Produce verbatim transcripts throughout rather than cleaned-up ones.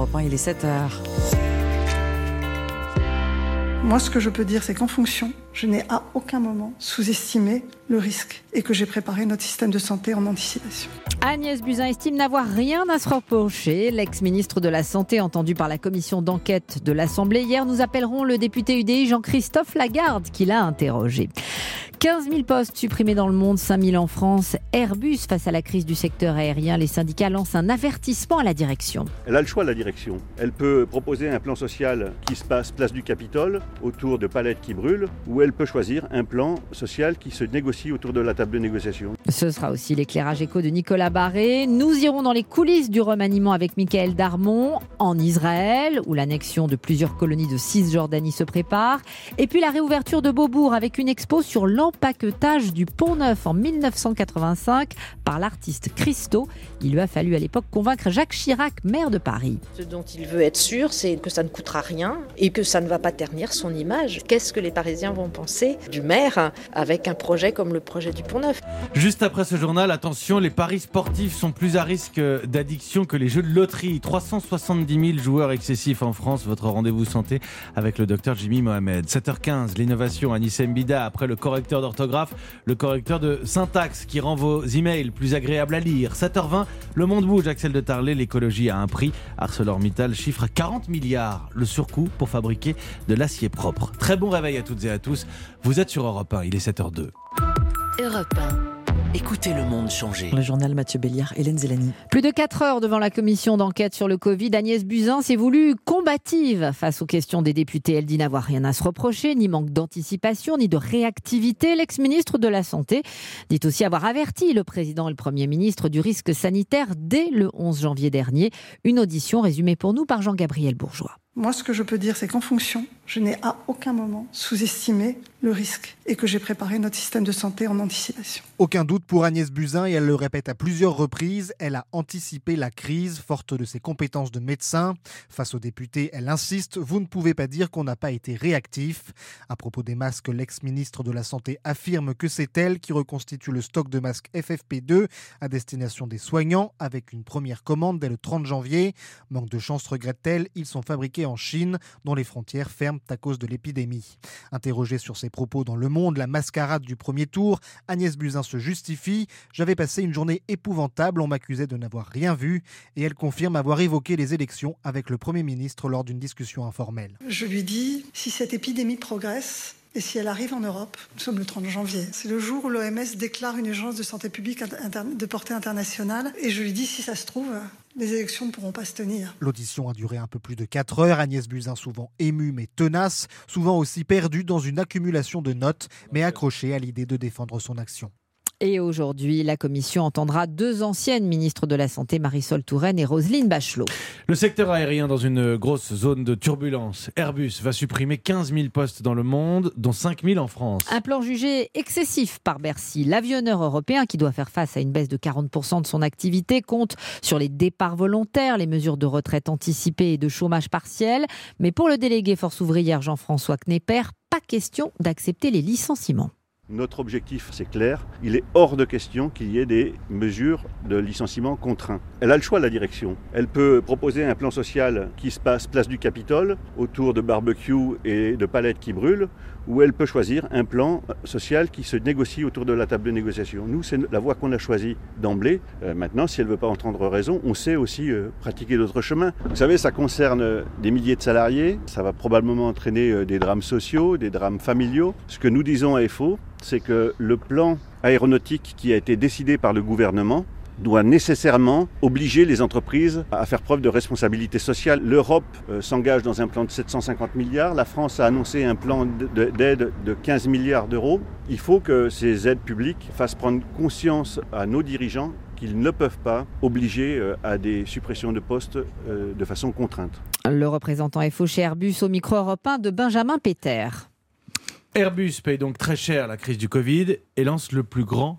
Europe un, il est sept heures. Moi, ce que je peux dire, c'est qu'en fonction, je n'ai à aucun moment sous-estimé le risque et que j'ai préparé notre système de santé en anticipation. Agnès Buzyn estime n'avoir rien à se reprocher. L'ex-ministre de la Santé, entendu par la commission d'enquête de l'Assemblée hier, nous appellerons le député U D I Jean-Christophe Lagarde qui l'a interrogé. quinze mille postes supprimés dans le monde, cinq mille en France. Airbus, face à la crise du secteur aérien, les syndicats lancent un avertissement à la direction. Elle a le choix, la direction. Elle peut proposer un plan social qui se passe place du Capitole, autour de palettes qui brûlent, ou elle peut choisir un plan social qui se négocie autour de la table de négociation. Ce sera aussi l'éclairage éco de Nicolas Barré. Nous irons dans les coulisses du remaniement avec Michael Darmon en Israël, où l'annexion de plusieurs colonies de Cisjordanie se prépare. Et puis la réouverture de Beaubourg avec une expo sur l'empaquetage du Pont Neuf en mille neuf cent quatre-vingt-cinq par l'artiste Christo. Il lui a fallu à l'époque convaincre Jacques Chirac, maire de Paris. Ce dont il veut être sûr, c'est que ça ne coûtera rien et que ça ne va pas ternir son image. Qu'est-ce que les Parisiens vont penser du maire avec un projet comme le projet du Pont Neuf ? Juste après ce journal, attention, les paris sportifs sont plus à risque d'addiction que les jeux de loterie. trois cent soixante-dix mille joueurs excessifs en France. Votre rendez-vous santé avec le docteur Jimmy Mohamed. sept heures quinze, l'innovation à Nissem Bida après le correcteur d'orthographe, le correcteur de syntaxe qui rend vos emails plus agréables à lire. sept heures vingt, le monde bouge. Axel de Tarlet, l'écologie a un prix. ArcelorMittal chiffre à quarante milliards le surcoût pour fabriquer de l'acier propre. Très bon réveil à toutes et à tous. Vous êtes sur Europe un, il est sept heures deux. Europe un. Écoutez le monde changer. Le journal Mathieu Béliard, Hélène Zélani. Plus de quatre heures devant la commission d'enquête sur le Covid, Agnès Buzyn s'est voulue combative face aux questions des députés. Elle dit n'avoir rien à se reprocher, ni manque d'anticipation, ni de réactivité. L'ex-ministre de la Santé dit aussi avoir averti le président et le Premier ministre du risque sanitaire dès le onze janvier dernier. Une audition résumée pour nous par Jean-Gabriel Bourgeois. Moi, ce que je peux dire, c'est qu'en fonction, je n'ai à aucun moment sous-estimé le risque et que j'ai préparé notre système de santé en anticipation. Aucun doute pour Agnès Buzyn, et elle le répète à plusieurs reprises, elle a anticipé la crise, forte de ses compétences de médecin. Face aux députés, elle insiste, vous ne pouvez pas dire qu'on n'a pas été réactif. À propos des masques, l'ex-ministre de la Santé affirme que c'est elle qui reconstitue le stock de masques F F P deux à destination des soignants, avec une première commande dès le trente janvier. Manque de chance, regrette-t-elle, ils sont fabriqués en Chine, dont les frontières ferment à cause de l'épidémie. Interrogée sur ses propos dans Le Monde, la mascarade du premier tour, Agnès Buzyn se justifie. J'avais passé une journée épouvantable, on m'accusait de n'avoir rien vu, et elle confirme avoir évoqué les élections avec le Premier ministre lors d'une discussion informelle. Je lui dis, si cette épidémie progresse, et si elle arrive en Europe, nous sommes le trente janvier, c'est le jour où l'O M S déclare une urgence de santé publique de portée internationale, et je lui dis, si ça se trouve, les élections ne pourront pas se tenir. L'audition a duré un peu plus de quatre heures. Agnès Buzyn, souvent émue mais tenace, souvent aussi perdue dans une accumulation de notes, mais accrochée à l'idée de défendre son action. Et aujourd'hui, la commission entendra deux anciennes ministres de la Santé, Marisol Touraine et Roselyne Bachelot. Le secteur aérien dans une grosse zone de turbulence. Airbus va supprimer quinze mille postes dans le monde, dont cinq mille en France. Un plan jugé excessif par Bercy. L'avionneur européen, qui doit faire face à une baisse de quarante pour cent de son activité, compte sur les départs volontaires, les mesures de retraite anticipée et de chômage partiel. Mais pour le délégué Force ouvrière Jean-François Knepper, pas question d'accepter les licenciements. Notre objectif, c'est clair, il est hors de question qu'il y ait des mesures de licenciement contraints. Elle a le choix, la direction. Elle peut proposer un plan social qui se passe place du Capitole, autour de barbecues et de palettes qui brûlent, ou elle peut choisir un plan social qui se négocie autour de la table de négociation. Nous, c'est la voie qu'on a choisie d'emblée. Euh, maintenant, si elle ne veut pas entendre raison, on sait aussi euh, pratiquer d'autres chemins. Vous savez, ça concerne des milliers de salariés, ça va probablement entraîner euh, des drames sociaux, des drames familiaux. Ce que nous disons à F O, c'est que le plan aéronautique qui a été décidé par le gouvernement doit nécessairement obliger les entreprises à faire preuve de responsabilité sociale. L'Europe euh, s'engage dans un plan de sept cent cinquante milliards. La France a annoncé un plan d'aide de quinze milliards d'euros. Il faut que ces aides publiques fassent prendre conscience à nos dirigeants qu'ils ne peuvent pas obliger euh, à des suppressions de postes euh, de façon contrainte. Le représentant F O chez Airbus au micro Europe un de Benjamin Péter. Airbus paye donc très cher la crise du Covid et lance le plus grand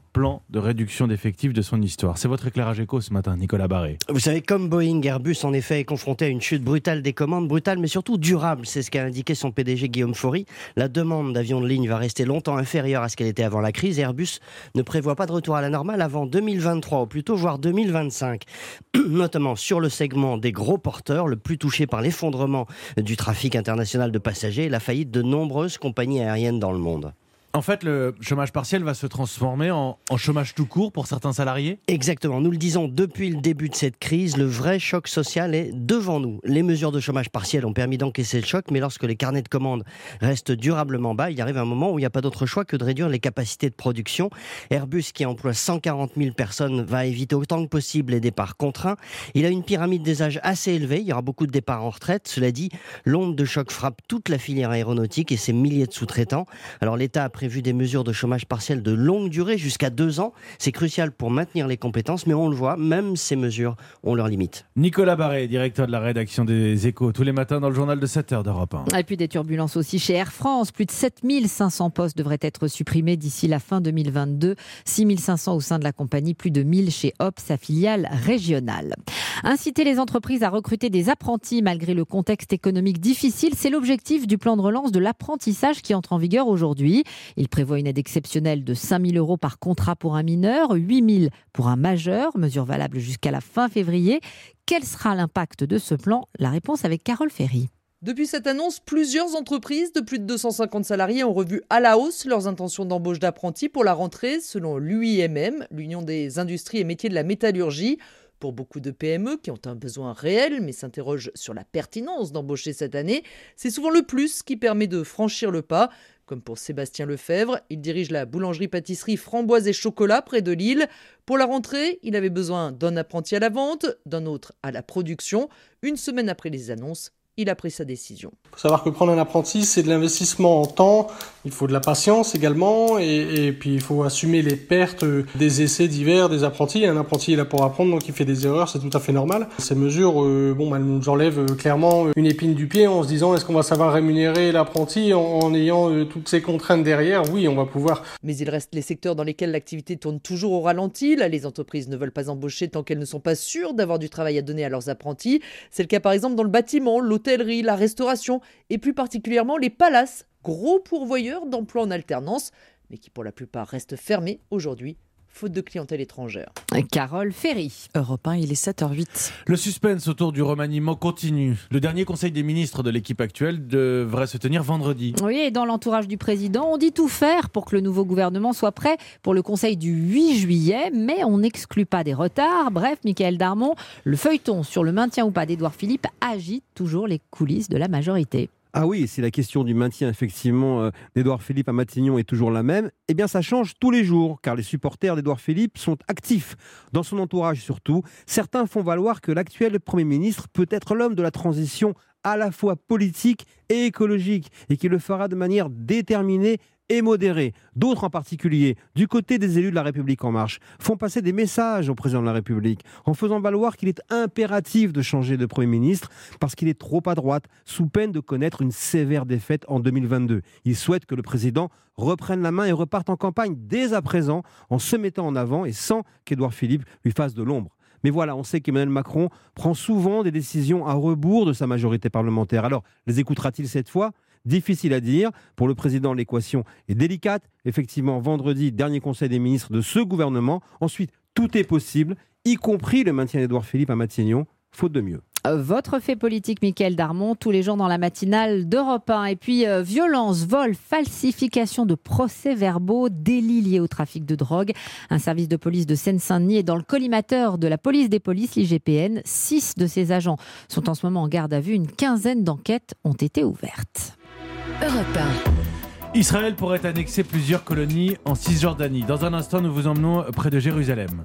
plan de réduction d'effectifs de son histoire. C'est votre éclairage éco ce matin, Nicolas Barré. Vous savez, comme Boeing, Airbus en effet est confronté à une chute brutale des commandes, brutale mais surtout durable, c'est ce qu'a indiqué son P D G Guillaume Faury. La demande d'avions de ligne va rester longtemps inférieure à ce qu'elle était avant la crise et Airbus ne prévoit pas de retour à la normale avant deux mille vingt-trois ou plutôt voire deux mille vingt-cinq, notamment sur le segment des gros porteurs, le plus touché par l'effondrement du trafic international de passagers et la faillite de nombreuses compagnies aériennes dans le monde. En fait, le chômage partiel va se transformer en, en chômage tout court pour certains salariés ? Exactement. Nous le disons depuis le début de cette crise, le vrai choc social est devant nous. Les mesures de chômage partiel ont permis d'encaisser le choc, mais lorsque les carnets de commandes restent durablement bas, il arrive un moment où il n'y a pas d'autre choix que de réduire les capacités de production. Airbus, qui emploie cent quarante mille personnes, va éviter autant que possible les départs contraints. Il a une pyramide des âges assez élevée. Il y aura beaucoup de départs en retraite. Cela dit, l'onde de choc frappe toute la filière aéronautique et ses milliers de sous-traitants. Alors l'État a prévu des mesures de chômage partiel de longue durée, jusqu'à deux ans. C'est crucial pour maintenir les compétences, mais on le voit, même ces mesures ont leurs limites. Nicolas Barré, directeur de la rédaction des Échos, tous les matins dans le journal de sept heures d'Europe un. Et puis des turbulences aussi chez Air France. Plus de sept mille cinq cents postes devraient être supprimés d'ici la fin deux mille vingt-deux. six mille cinq cents au sein de la compagnie, plus de mille chez Hop, sa filiale régionale. Inciter les entreprises à recruter des apprentis malgré le contexte économique difficile, c'est l'objectif du plan de relance de l'apprentissage qui entre en vigueur aujourd'hui. Il prévoit une aide exceptionnelle de cinq mille euros par contrat pour un mineur, huit mille pour un majeur, mesure valable jusqu'à la fin février. Quel sera l'impact de ce plan ? La réponse avec Carole Ferry. Depuis cette annonce, plusieurs entreprises de plus de deux cent cinquante salariés ont revu à la hausse leurs intentions d'embauche d'apprentis pour la rentrée, selon l'U I M M, l'Union des industries et métiers de la métallurgie. Pour beaucoup de P M E qui ont un besoin réel mais s'interrogent sur la pertinence d'embaucher cette année, c'est souvent le plus qui permet de franchir le pas. Comme pour Sébastien Lefebvre, il dirige la boulangerie-pâtisserie Framboise et Chocolat près de Lille. Pour la rentrée, il avait besoin d'un apprenti à la vente, d'un autre à la production. Une semaine après les annonces, il a pris sa décision. Il faut savoir que prendre un apprenti, c'est de l'investissement en temps, il faut de la patience également, et, et puis il faut assumer les pertes des essais divers des apprentis. Un apprenti est là pour apprendre, donc il fait des erreurs, c'est tout à fait normal. Ces mesures, euh, bon, elles nous enlèvent clairement une épine du pied en se disant est-ce qu'on va savoir rémunérer l'apprenti en, en ayant euh, toutes ces contraintes derrière ? Oui, on va pouvoir. Mais il reste les secteurs dans lesquels l'activité tourne toujours au ralenti. Là, les entreprises ne veulent pas embaucher tant qu'elles ne sont pas sûres d'avoir du travail à donner à leurs apprentis. C'est le cas par exemple dans le bâtiment, l'hôtellerie, la restauration et plus particulièrement les palaces, gros pourvoyeurs d'emplois en alternance, mais qui pour la plupart restent fermés aujourd'hui, faute de clientèle étrangère. Carole Ferry. Europe un, il est sept heures huit. Le suspense autour du remaniement continue. Le dernier conseil des ministres de l'équipe actuelle devrait se tenir vendredi. Oui, et dans l'entourage du président, on dit tout faire pour que le nouveau gouvernement soit prêt pour le conseil du huit juillet, mais on n'exclut pas des retards. Bref, Michael Darmon, le feuilleton sur le maintien ou pas d'Édouard Philippe agite toujours les coulisses de la majorité. Ah oui, si la question du maintien effectivement euh, d'Édouard Philippe à Matignon est toujours la même, eh bien ça change tous les jours, car les supporters d'Édouard Philippe sont actifs. Dans son entourage surtout, certains font valoir que l'actuel Premier ministre peut être l'homme de la transition à la fois politique et écologique, et qu'il le fera de manière déterminée et modérée. D'autres en particulier, du côté des élus de la République En Marche, font passer des messages au président de la République en faisant valoir qu'il est impératif de changer de Premier ministre parce qu'il est trop à droite, sous peine de connaître une sévère défaite en deux mille vingt-deux. Ils souhaitent que le président reprenne la main et reparte en campagne dès à présent en se mettant en avant et sans qu'Édouard Philippe lui fasse de l'ombre. Mais voilà, on sait qu'Emmanuel Macron prend souvent des décisions à rebours de sa majorité parlementaire. Alors, les écoutera-t-il cette fois ? Difficile à dire. Pour le président, l'équation est délicate. Effectivement, vendredi, dernier conseil des ministres de ce gouvernement. Ensuite, tout est possible, y compris le maintien d'Édouard Philippe à Matignon, faute de mieux. Votre fait politique, Michael Darmon, tous les jours dans la matinale d'Europe un. Et puis, euh, violence, vol, falsification de procès-verbaux, délits liés au trafic de drogue. Un service de police de Seine-Saint-Denis est dans le collimateur de la police des polices, l'I G P N. Six de ses agents sont en ce moment en garde à vue. Une quinzaine d'enquêtes ont été ouvertes. Europe un. Israël pourrait annexer plusieurs colonies en Cisjordanie. Dans un instant, nous vous emmenons près de Jérusalem.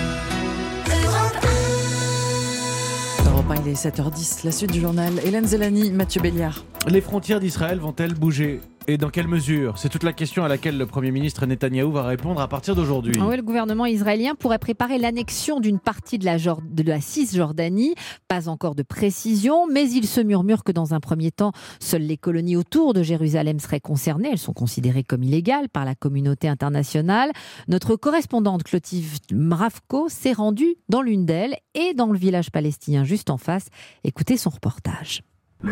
Europe un, il est sept heures dix. La suite du journal, Hélène Zélani, Mathieu Béliard. Les frontières d'Israël vont-elles bouger ? Et dans quelle mesure ? C'est toute la question à laquelle le Premier ministre Netanyahou va répondre à partir d'aujourd'hui. Ah oui, le gouvernement israélien pourrait préparer l'annexion d'une partie de la, Jord- de la Cisjordanie. Pas encore de précision, mais il se murmure que dans un premier temps, seules les colonies autour de Jérusalem seraient concernées. Elles sont considérées comme illégales par la communauté internationale. Notre correspondante Clotilde Mravko s'est rendue dans l'une d'elles et dans le village palestinien juste en face. Écoutez son reportage.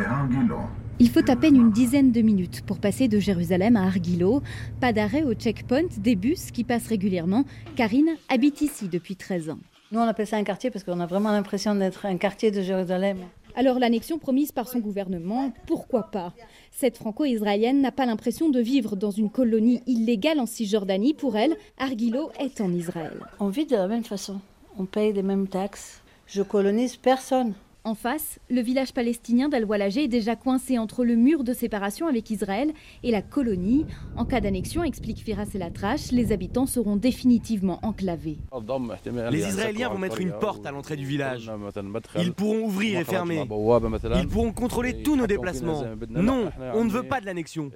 Il faut à peine une dizaine de minutes pour passer de Jérusalem à Argilo. Pas d'arrêt au checkpoint des bus qui passent régulièrement. Karine habite ici depuis treize ans. Nous, on appelle ça un quartier parce qu'on a vraiment l'impression d'être un quartier de Jérusalem. Alors l'annexion promise par son gouvernement, pourquoi pas ? Cette franco-israélienne n'a pas l'impression de vivre dans une colonie illégale en Cisjordanie. Pour elle, Argilo est en Israël. On vit de la même façon. On paye les mêmes taxes. Je colonise personne. En face, le village palestinien d'Al-Walajeh est déjà coincé entre le mur de séparation avec Israël et la colonie. En cas d'annexion, explique Firas El-Atrache, les habitants seront définitivement enclavés. Les Israéliens vont mettre une porte à l'entrée du village. Ils pourront ouvrir et fermer. Ils pourront contrôler tous nos déplacements. Non, on ne veut pas de l'annexion.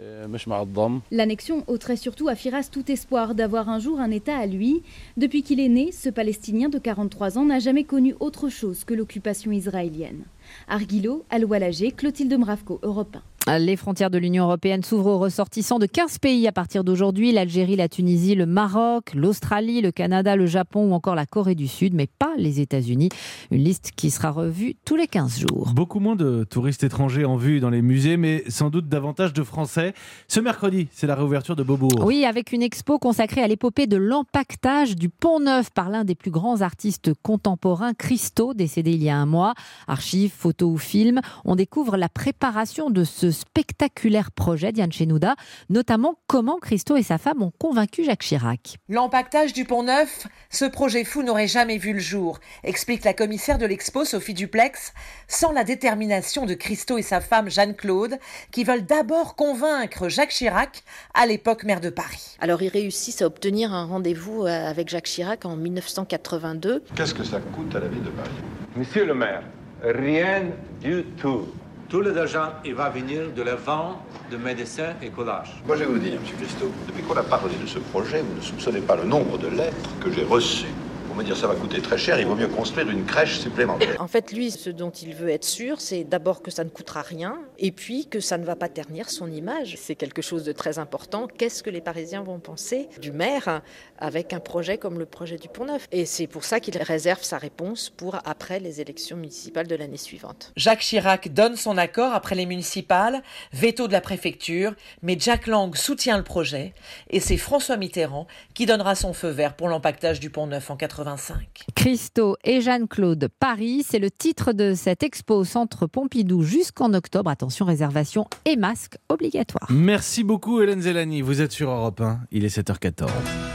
L'annexion ôterait surtout à Firas tout espoir d'avoir un jour un État à lui. Depuis qu'il est né, ce Palestinien de quarante-trois ans n'a jamais connu autre chose que l'occupation israélienne. Argilo, Al-Walajeh, Clotilde Mravko, Europe un. Les frontières de l'Union européenne s'ouvrent aux ressortissants de quinze pays à partir d'aujourd'hui. L'Algérie, la Tunisie, le Maroc, l'Australie, le Canada, le Japon ou encore la Corée du Sud, mais pas les États-Unis. Une liste qui sera revue tous les quinze jours. Beaucoup moins de touristes étrangers en vue dans les musées, mais sans doute davantage de Français. Ce mercredi, c'est la réouverture de Beaubourg. Oui, avec une expo consacrée à l'épopée de l'empaquetage du Pont-Neuf par l'un des plus grands artistes contemporains, Christo, décédé il y a un mois. Archives, photos ou films, on découvre la préparation de ce spectaculaire projet, Diane Chenouda, notamment comment Christo et sa femme ont convaincu Jacques Chirac. L'empaquetage du Pont-Neuf, ce projet fou n'aurait jamais vu le jour, explique la commissaire de l'expo Sophie Duplex, sans la détermination de Christo et sa femme Jeanne-Claude, qui veulent d'abord convaincre Jacques Chirac, à l'époque maire de Paris. Alors ils réussissent à obtenir un rendez-vous avec Jacques Chirac en mille neuf cent quatre-vingt-deux. Qu'est-ce que ça coûte à la ville de Paris ? Monsieur le maire, rien du tout. Tout l'argent, il va venir de la vente de médecins et collages. Moi, je vais vous dire, M. Christo, depuis qu'on a parlé de ce projet, vous ne soupçonnez pas le nombre de lettres que j'ai reçues. Pour me dire ça va coûter très cher, il vaut mieux construire une crèche supplémentaire. En fait, lui, ce dont il veut être sûr, c'est d'abord que ça ne coûtera rien, et puis que ça ne va pas ternir son image. C'est quelque chose de très important. Qu'est-ce que les Parisiens vont penser du maire avec un projet comme le projet du Pont-Neuf ? Et c'est pour ça qu'il réserve sa réponse pour après les élections municipales de l'année suivante. Jacques Chirac donne son accord après les municipales, veto de la préfecture, mais Jack Lang soutient le projet, et c'est François Mitterrand qui donnera son feu vert pour l'empaquetage du Pont-Neuf en quatre-vingt-cinq. Christo et Jeanne-Claude Paris, c'est le titre de cette expo au Centre Pompidou jusqu'en octobre. Attention, réservation et masque obligatoire. Merci beaucoup Hélène Zélani, vous êtes sur Europe un, il est sept heures quatorze.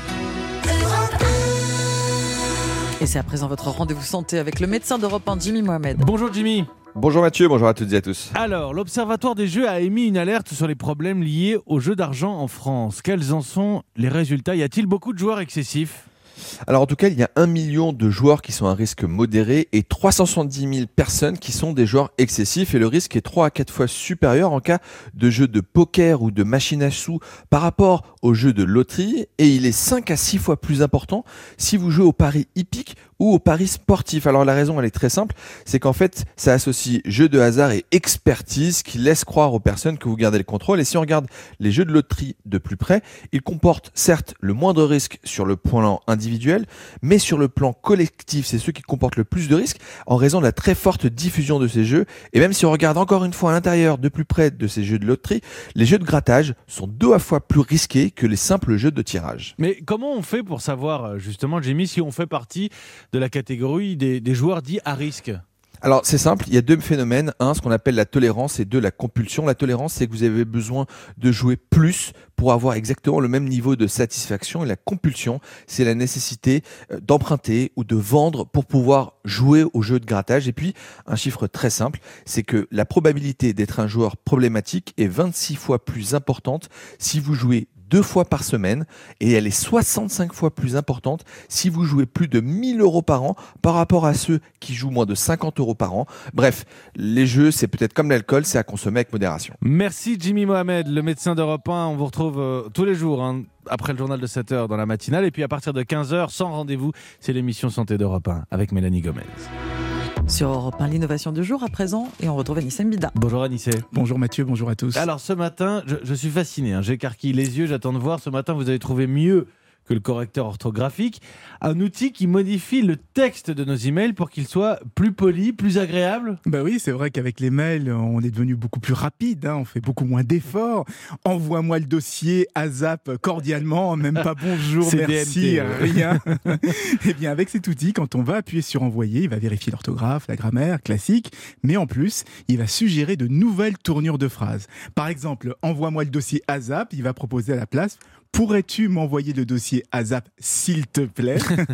Et c'est à présent votre rendez-vous santé avec le médecin d'Europe un, Jimmy Mohamed. Bonjour Jimmy. Bonjour Mathieu, bonjour à toutes et à tous. Alors, l'Observatoire des Jeux a émis une alerte sur les problèmes liés aux jeux d'argent en France. Quels en sont les résultats ? Y a-t-il beaucoup de joueurs excessifs ? Alors en tout cas, il y a un million de joueurs qui sont à risque modéré et trois cent soixante-dix mille personnes qui sont des joueurs excessifs, et le risque est trois à quatre fois supérieur en cas de jeux de poker ou de machine à sous par rapport aux jeux de loterie, et il est cinq à six fois plus important si vous jouez au pari hippique ou au pari sportif. Alors la raison, elle est très simple, c'est qu'en fait ça associe jeu de hasard et expertise qui laisse croire aux personnes que vous gardez le contrôle. Et si on regarde les jeux de loterie de plus près, ils comportent certes le moindre risque sur le plan individuel, mais sur le plan collectif, c'est ceux qui comportent le plus de risques en raison de la très forte diffusion de ces jeux. Et même si on regarde encore une fois à l'intérieur de plus près de ces jeux de loterie, les jeux de grattage sont deux fois plus risqués que les simples jeux de tirage. Mais comment on fait pour savoir justement, Jimmy, si on fait partie de la catégorie des, des joueurs dits à risque ? Alors c'est simple, il y a deux phénomènes, un ce qu'on appelle la tolérance et deux la compulsion. La tolérance, c'est que vous avez besoin de jouer plus pour avoir exactement le même niveau de satisfaction, et la compulsion, c'est la nécessité d'emprunter ou de vendre pour pouvoir jouer au jeu de grattage. Et puis un chiffre très simple, c'est que la probabilité d'être un joueur problématique est vingt-six fois plus importante si vous jouez deux fois par semaine et elle est soixante-cinq fois plus importante si vous jouez plus de mille euros par an par rapport à ceux qui jouent moins de cinquante euros par an. Bref, les jeux, c'est peut-être comme l'alcool, c'est à consommer avec modération. Merci Jimmy Mohamed, le médecin d'Europe un. On vous retrouve euh, tous les jours, hein, après le journal de sept heures dans la matinale. Et puis à partir de quinze heures, sans rendez-vous, c'est l'émission Santé d'Europe un avec Mélanie Gomez. Sur Europe un, l'innovation du jour à présent, et on retrouve Anissé Mbida. Bonjour Anissé. Bonjour Mathieu, bonjour à tous. Alors ce matin, je, je suis fasciné, hein, j'écarquille les yeux, j'attends de voir. Ce matin, vous avez trouvé mieux que le correcteur orthographique, un outil qui modifie le texte de nos emails pour qu'il soit plus poli, plus agréable. Bah oui, c'est vrai qu'avec les mails, on est devenu beaucoup plus rapide, hein, on fait beaucoup moins d'efforts. Envoie-moi le dossier à Zap cordialement, même pas bonjour, merci, D M T, rien. Et bien avec cet outil, quand on va appuyer sur envoyer, il va vérifier l'orthographe, la grammaire, classique, mais en plus, il va suggérer de nouvelles tournures de phrases. Par exemple, envoie-moi le dossier à Zap, il va proposer à la place: pourrais-tu m'envoyer le dossier à Zap, s'il te plaît?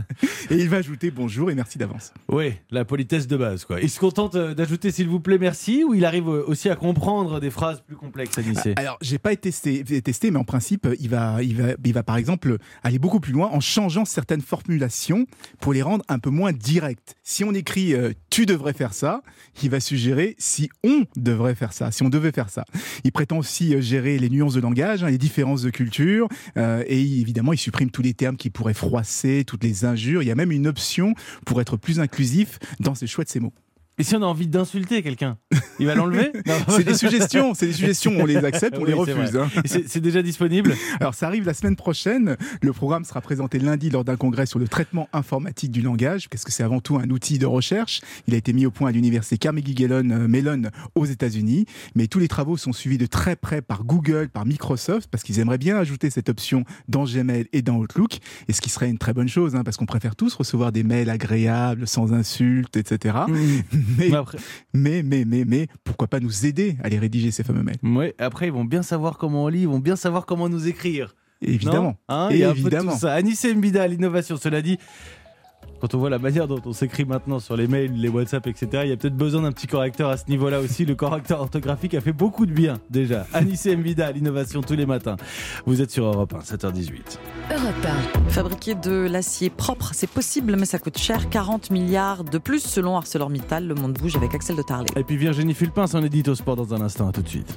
Et il va ajouter bonjour et merci d'avance. Oui, la politesse de base, quoi. Il se contente d'ajouter s'il vous plaît, merci, ou il arrive aussi à comprendre des phrases plus complexes, Anissé? Alors, j'ai pas testé, testé, mais en principe, il va, il, va, il va par exemple aller beaucoup plus loin en changeant certaines formulations pour les rendre un peu moins directes. Si on écrit euh, tu devrais faire ça, il va suggérer si on devrait faire ça, si on devait faire ça. Il prétend aussi euh, gérer les nuances de langage, hein, les différences de culture. Euh, et évidemment, il supprime tous les termes qui pourraient froisser, toutes les injures. Il y a même une option pour être plus inclusif dans ses choix de ces mots. Et si on a envie d'insulter quelqu'un, il va l'enlever? C'est des suggestions, c'est des suggestions, on les accepte, on oui, les refuse. Hein. C'est, c'est déjà disponible? Alors ça arrive la semaine prochaine, le programme sera présenté lundi lors d'un congrès sur le traitement informatique du langage, parce que c'est avant tout un outil de recherche. Il a été mis au point à l'université Carnegie Mellon aux États-Unis, mais tous les travaux sont suivis de très près par Google, par Microsoft, parce qu'ils aimeraient bien ajouter cette option dans Gmail et dans Outlook, et ce qui serait une très bonne chose, hein, parce qu'on préfère tous recevoir des mails agréables, sans insultes, et cetera. Mmh. Mais, après... mais, mais, mais, mais, pourquoi pas nous aider à les rédiger, ces fameux mails? Oui, après, ils vont bien savoir comment on lit, ils vont bien savoir comment nous écrire. Évidemment. Hein, il y a évidemment. Un peu tout ça. Anissé Mbida, l'innovation, cela dit. Quand on voit la manière dont on s'écrit maintenant sur les mails, les WhatsApp, et cetera, il y a peut-être besoin d'un petit correcteur à ce niveau-là aussi. Le correcteur orthographique a fait beaucoup de bien, déjà. Anissé Mbida, l'innovation tous les matins. Vous êtes sur Europe un, sept heures dix-huit. Europe un. Fabriquer de l'acier propre, c'est possible, mais ça coûte cher. quarante milliards de plus selon ArcelorMittal. Le monde bouge avec Axel de Tarlé. Et puis Virginie Fulpin, son édito sport dans un instant. À tout de suite.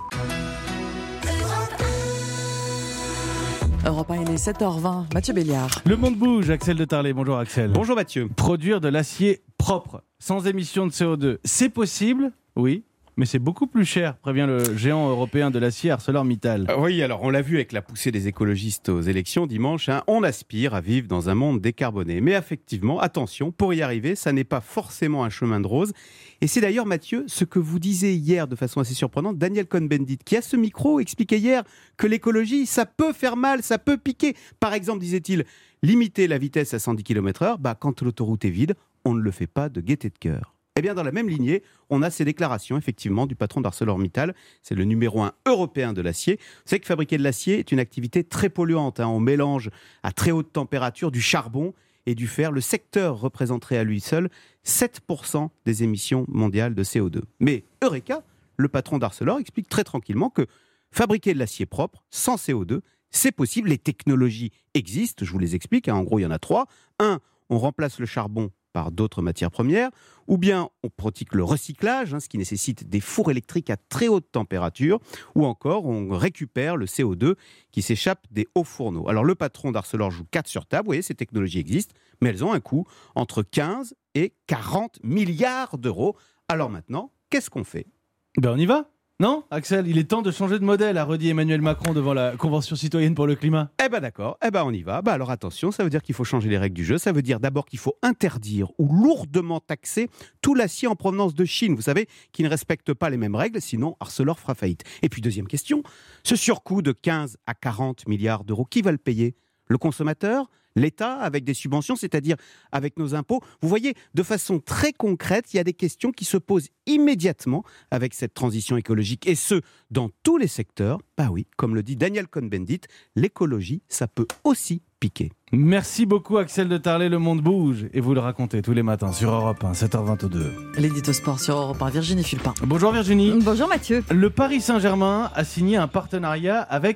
Europe un, il est sept heures vingt. Mathieu Béliard. Le monde bouge. Axel de Tarlé. Bonjour Axel. Bonjour Mathieu. Produire de l'acier propre, sans émission de C O deux, c'est possible? Oui. Mais c'est beaucoup plus cher, prévient le géant européen de l'acier ArcelorMittal. Euh, oui, alors on l'a vu avec la poussée des écologistes aux élections dimanche, hein, on aspire à vivre dans un monde décarboné. Mais effectivement, attention, pour y arriver, ça n'est pas forcément un chemin de rose. Et c'est d'ailleurs, Mathieu, ce que vous disiez hier de façon assez surprenante, Daniel Cohn-Bendit, qui à ce micro expliquait hier que l'écologie, ça peut faire mal, ça peut piquer. Par exemple, disait-il, limiter la vitesse à cent dix kilomètres heure, bah, quand l'autoroute est vide, on ne le fait pas de gaieté de cœur. Eh bien, dans la même lignée, on a ces déclarations, effectivement, du patron d'ArcelorMittal. C'est le numéro un européen de l'acier. Vous savez que fabriquer de l'acier est une activité très polluante. Hein. On mélange à très haute température du charbon et du fer. Le secteur représenterait à lui seul sept pour cent des émissions mondiales de C O deux. Mais Eureka, le patron d'Arcelor, explique très tranquillement que fabriquer de l'acier propre, sans C O deux, c'est possible. Les technologies existent, je vous les explique. Hein. En gros, il y en a trois. Un, on remplace le charbon par d'autres matières premières, ou bien on pratique le recyclage, hein, ce qui nécessite des fours électriques à très haute température, ou encore on récupère le C O deux qui s'échappe des hauts fourneaux. Alors le patron d'Arcelor joue quatre sur table, vous voyez, ces technologies existent, mais elles ont un coût entre quinze et quarante milliards d'euros. Alors maintenant, qu'est-ce qu'on fait? Ben on y va. Non, Axel, il est temps de changer de modèle, a redit Emmanuel Macron devant la Convention citoyenne pour le climat. Eh ben d'accord, eh ben on y va. Bah alors attention, ça veut dire qu'il faut changer les règles du jeu. Ça veut dire d'abord qu'il faut interdire ou lourdement taxer tout l'acier en provenance de Chine. Vous savez, qui ne respecte pas les mêmes règles, sinon Arcelor fera faillite. Et puis deuxième question, ce surcoût de quinze à quarante milliards d'euros, qui va le payer? Le consommateur? L'État, avec des subventions, c'est-à-dire avec nos impôts? Vous voyez, de façon très concrète, il y a des questions qui se posent immédiatement avec cette transition écologique, et ce, dans tous les secteurs. Bah oui, comme le dit Daniel Cohn-Bendit, l'écologie, ça peut aussi piquer. Merci beaucoup Axel de Tarlé, le monde bouge, et vous le racontez tous les matins sur Europe un, sept heures vingt-deux. L'édito sport sur Europe un, Virginie Fulpin. Bonjour Virginie. Bonjour Mathieu. Le Paris Saint-Germain a signé un partenariat avec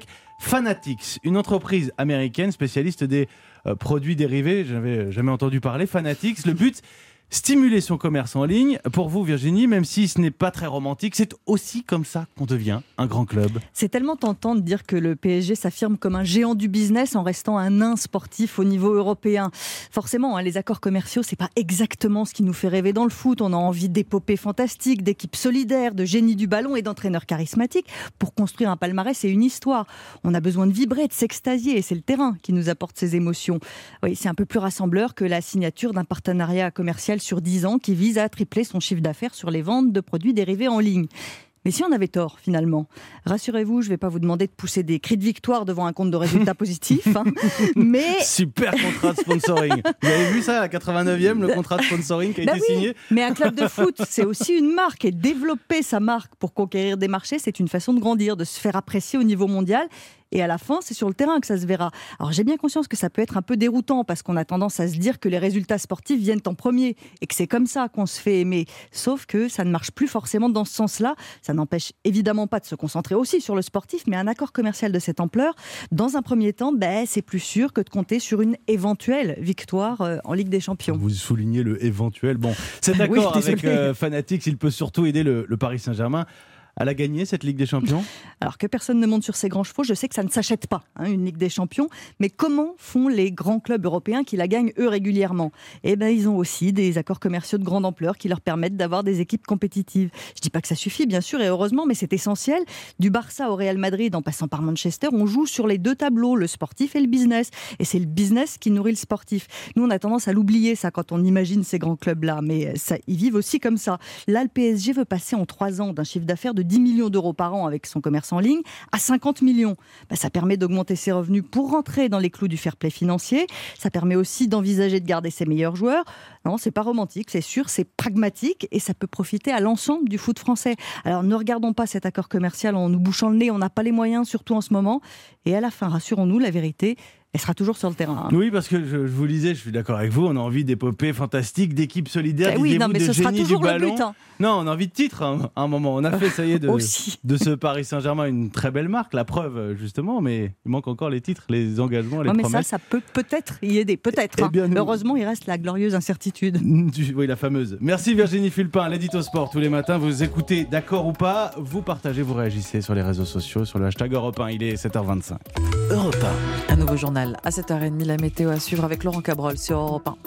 Fanatics, une entreprise américaine spécialiste des euh, produits dérivés. Je n'avais jamais entendu parler. Fanatics, le but, stimuler son commerce en ligne. Pour vous, Virginie, même si ce n'est pas très romantique, c'est aussi comme ça qu'on devient un grand club. C'est tellement tentant de dire que le P S G s'affirme comme un géant du business en restant un nain sportif au niveau européen. Forcément, hein, les accords commerciaux, c'est pas exactement ce qui nous fait rêver dans le foot. On a envie d'épopées fantastiques, d'équipes solidaires, de génies du ballon et d'entraîneurs charismatiques. Pour construire un palmarès et une histoire, on a besoin de vibrer, de s'extasier, et c'est le terrain qui nous apporte ces émotions. Oui, c'est un peu plus rassembleur que la signature d'un partenariat commercial sur dix ans qui vise à tripler son chiffre d'affaires sur les ventes de produits dérivés en ligne. Mais si on avait tort, finalement, rassurez-vous, je ne vais pas vous demander de pousser des cris de victoire devant un compte de résultats positifs, hein, mais... Super contrat de sponsoring. Vous avez vu ça, à la quatre-vingt-neuvième, le contrat de sponsoring qui a bah été oui, signé? Mais un club de foot, c'est aussi une marque, et développer sa marque pour conquérir des marchés, c'est une façon de grandir, de se faire apprécier au niveau mondial. Et à la fin, c'est sur le terrain que ça se verra. Alors j'ai bien conscience que ça peut être un peu déroutant parce qu'on a tendance à se dire que les résultats sportifs viennent en premier et que c'est comme ça qu'on se fait aimer. Sauf que ça ne marche plus forcément dans ce sens-là. Ça n'empêche évidemment pas de se concentrer aussi sur le sportif, mais un accord commercial de cette ampleur, dans un premier temps, ben, c'est plus sûr que de compter sur une éventuelle victoire euh, en Ligue des Champions. Vous soulignez le éventuel. Bon, cet accord oui, avec euh, Fanatics, il peut surtout aider le, le Paris Saint-Germain à la gagner, cette Ligue des Champions? Alors que personne ne monte sur ses grands chevaux, je sais que ça ne s'achète pas, hein, une Ligue des Champions. Mais comment font les grands clubs européens qui la gagnent, eux, régulièrement? Eh bien, ils ont aussi des accords commerciaux de grande ampleur qui leur permettent d'avoir des équipes compétitives. Je ne dis pas que ça suffit, bien sûr, et heureusement, mais c'est essentiel. Du Barça au Real Madrid, en passant par Manchester, on joue sur les deux tableaux, le sportif et le business. Et c'est le business qui nourrit le sportif. Nous, on a tendance à l'oublier, ça, quand on imagine ces grands clubs-là. Mais ça, ils vivent aussi comme ça. Là, le P S G veut passer en trois ans d'un chiffre d'affaires de dix millions d'euros par an avec son commerce en ligne à cinquante millions. Ben, ça permet d'augmenter ses revenus pour rentrer dans les clous du fair play financier. Ça permet aussi d'envisager de garder ses meilleurs joueurs. Non, c'est pas romantique, c'est sûr, c'est pragmatique et ça peut profiter à l'ensemble du foot français. Alors ne regardons pas cet accord commercial en nous bouchant le nez, on n'a pas les moyens, surtout en ce moment. Et à la fin, rassurons-nous, la vérité, elle sera toujours sur le terrain. Hein. Oui, parce que je, je vous lisais, je suis d'accord avec vous, on a envie d'épopées fantastiques, d'équipes solidaires, eh oui, non, mais de ce génies sera toujours du ballon. Le but, hein. Non, on a envie de titres hein, à un moment. On a fait, ça y est, de, de ce Paris Saint-Germain une très belle marque, la preuve justement, mais il manque encore les titres, les engagements, les non, mais promesses. ça, ça peut peut-être y aider, peut-être. Eh bien, hein. nous... Heureusement, il reste la glorieuse incertitude. Oui, la fameuse. Merci Virginie Fulpin, l'édito sport tous les matins. Vous écoutez, d'accord ou pas, vous partagez, vous réagissez sur les réseaux sociaux, sur le hashtag Europe un. Il est sept heures vingt-cinq. Europe un. Un nouveau journal à sept heures trente, la météo à suivre avec Laurent Cabrol sur Europe un.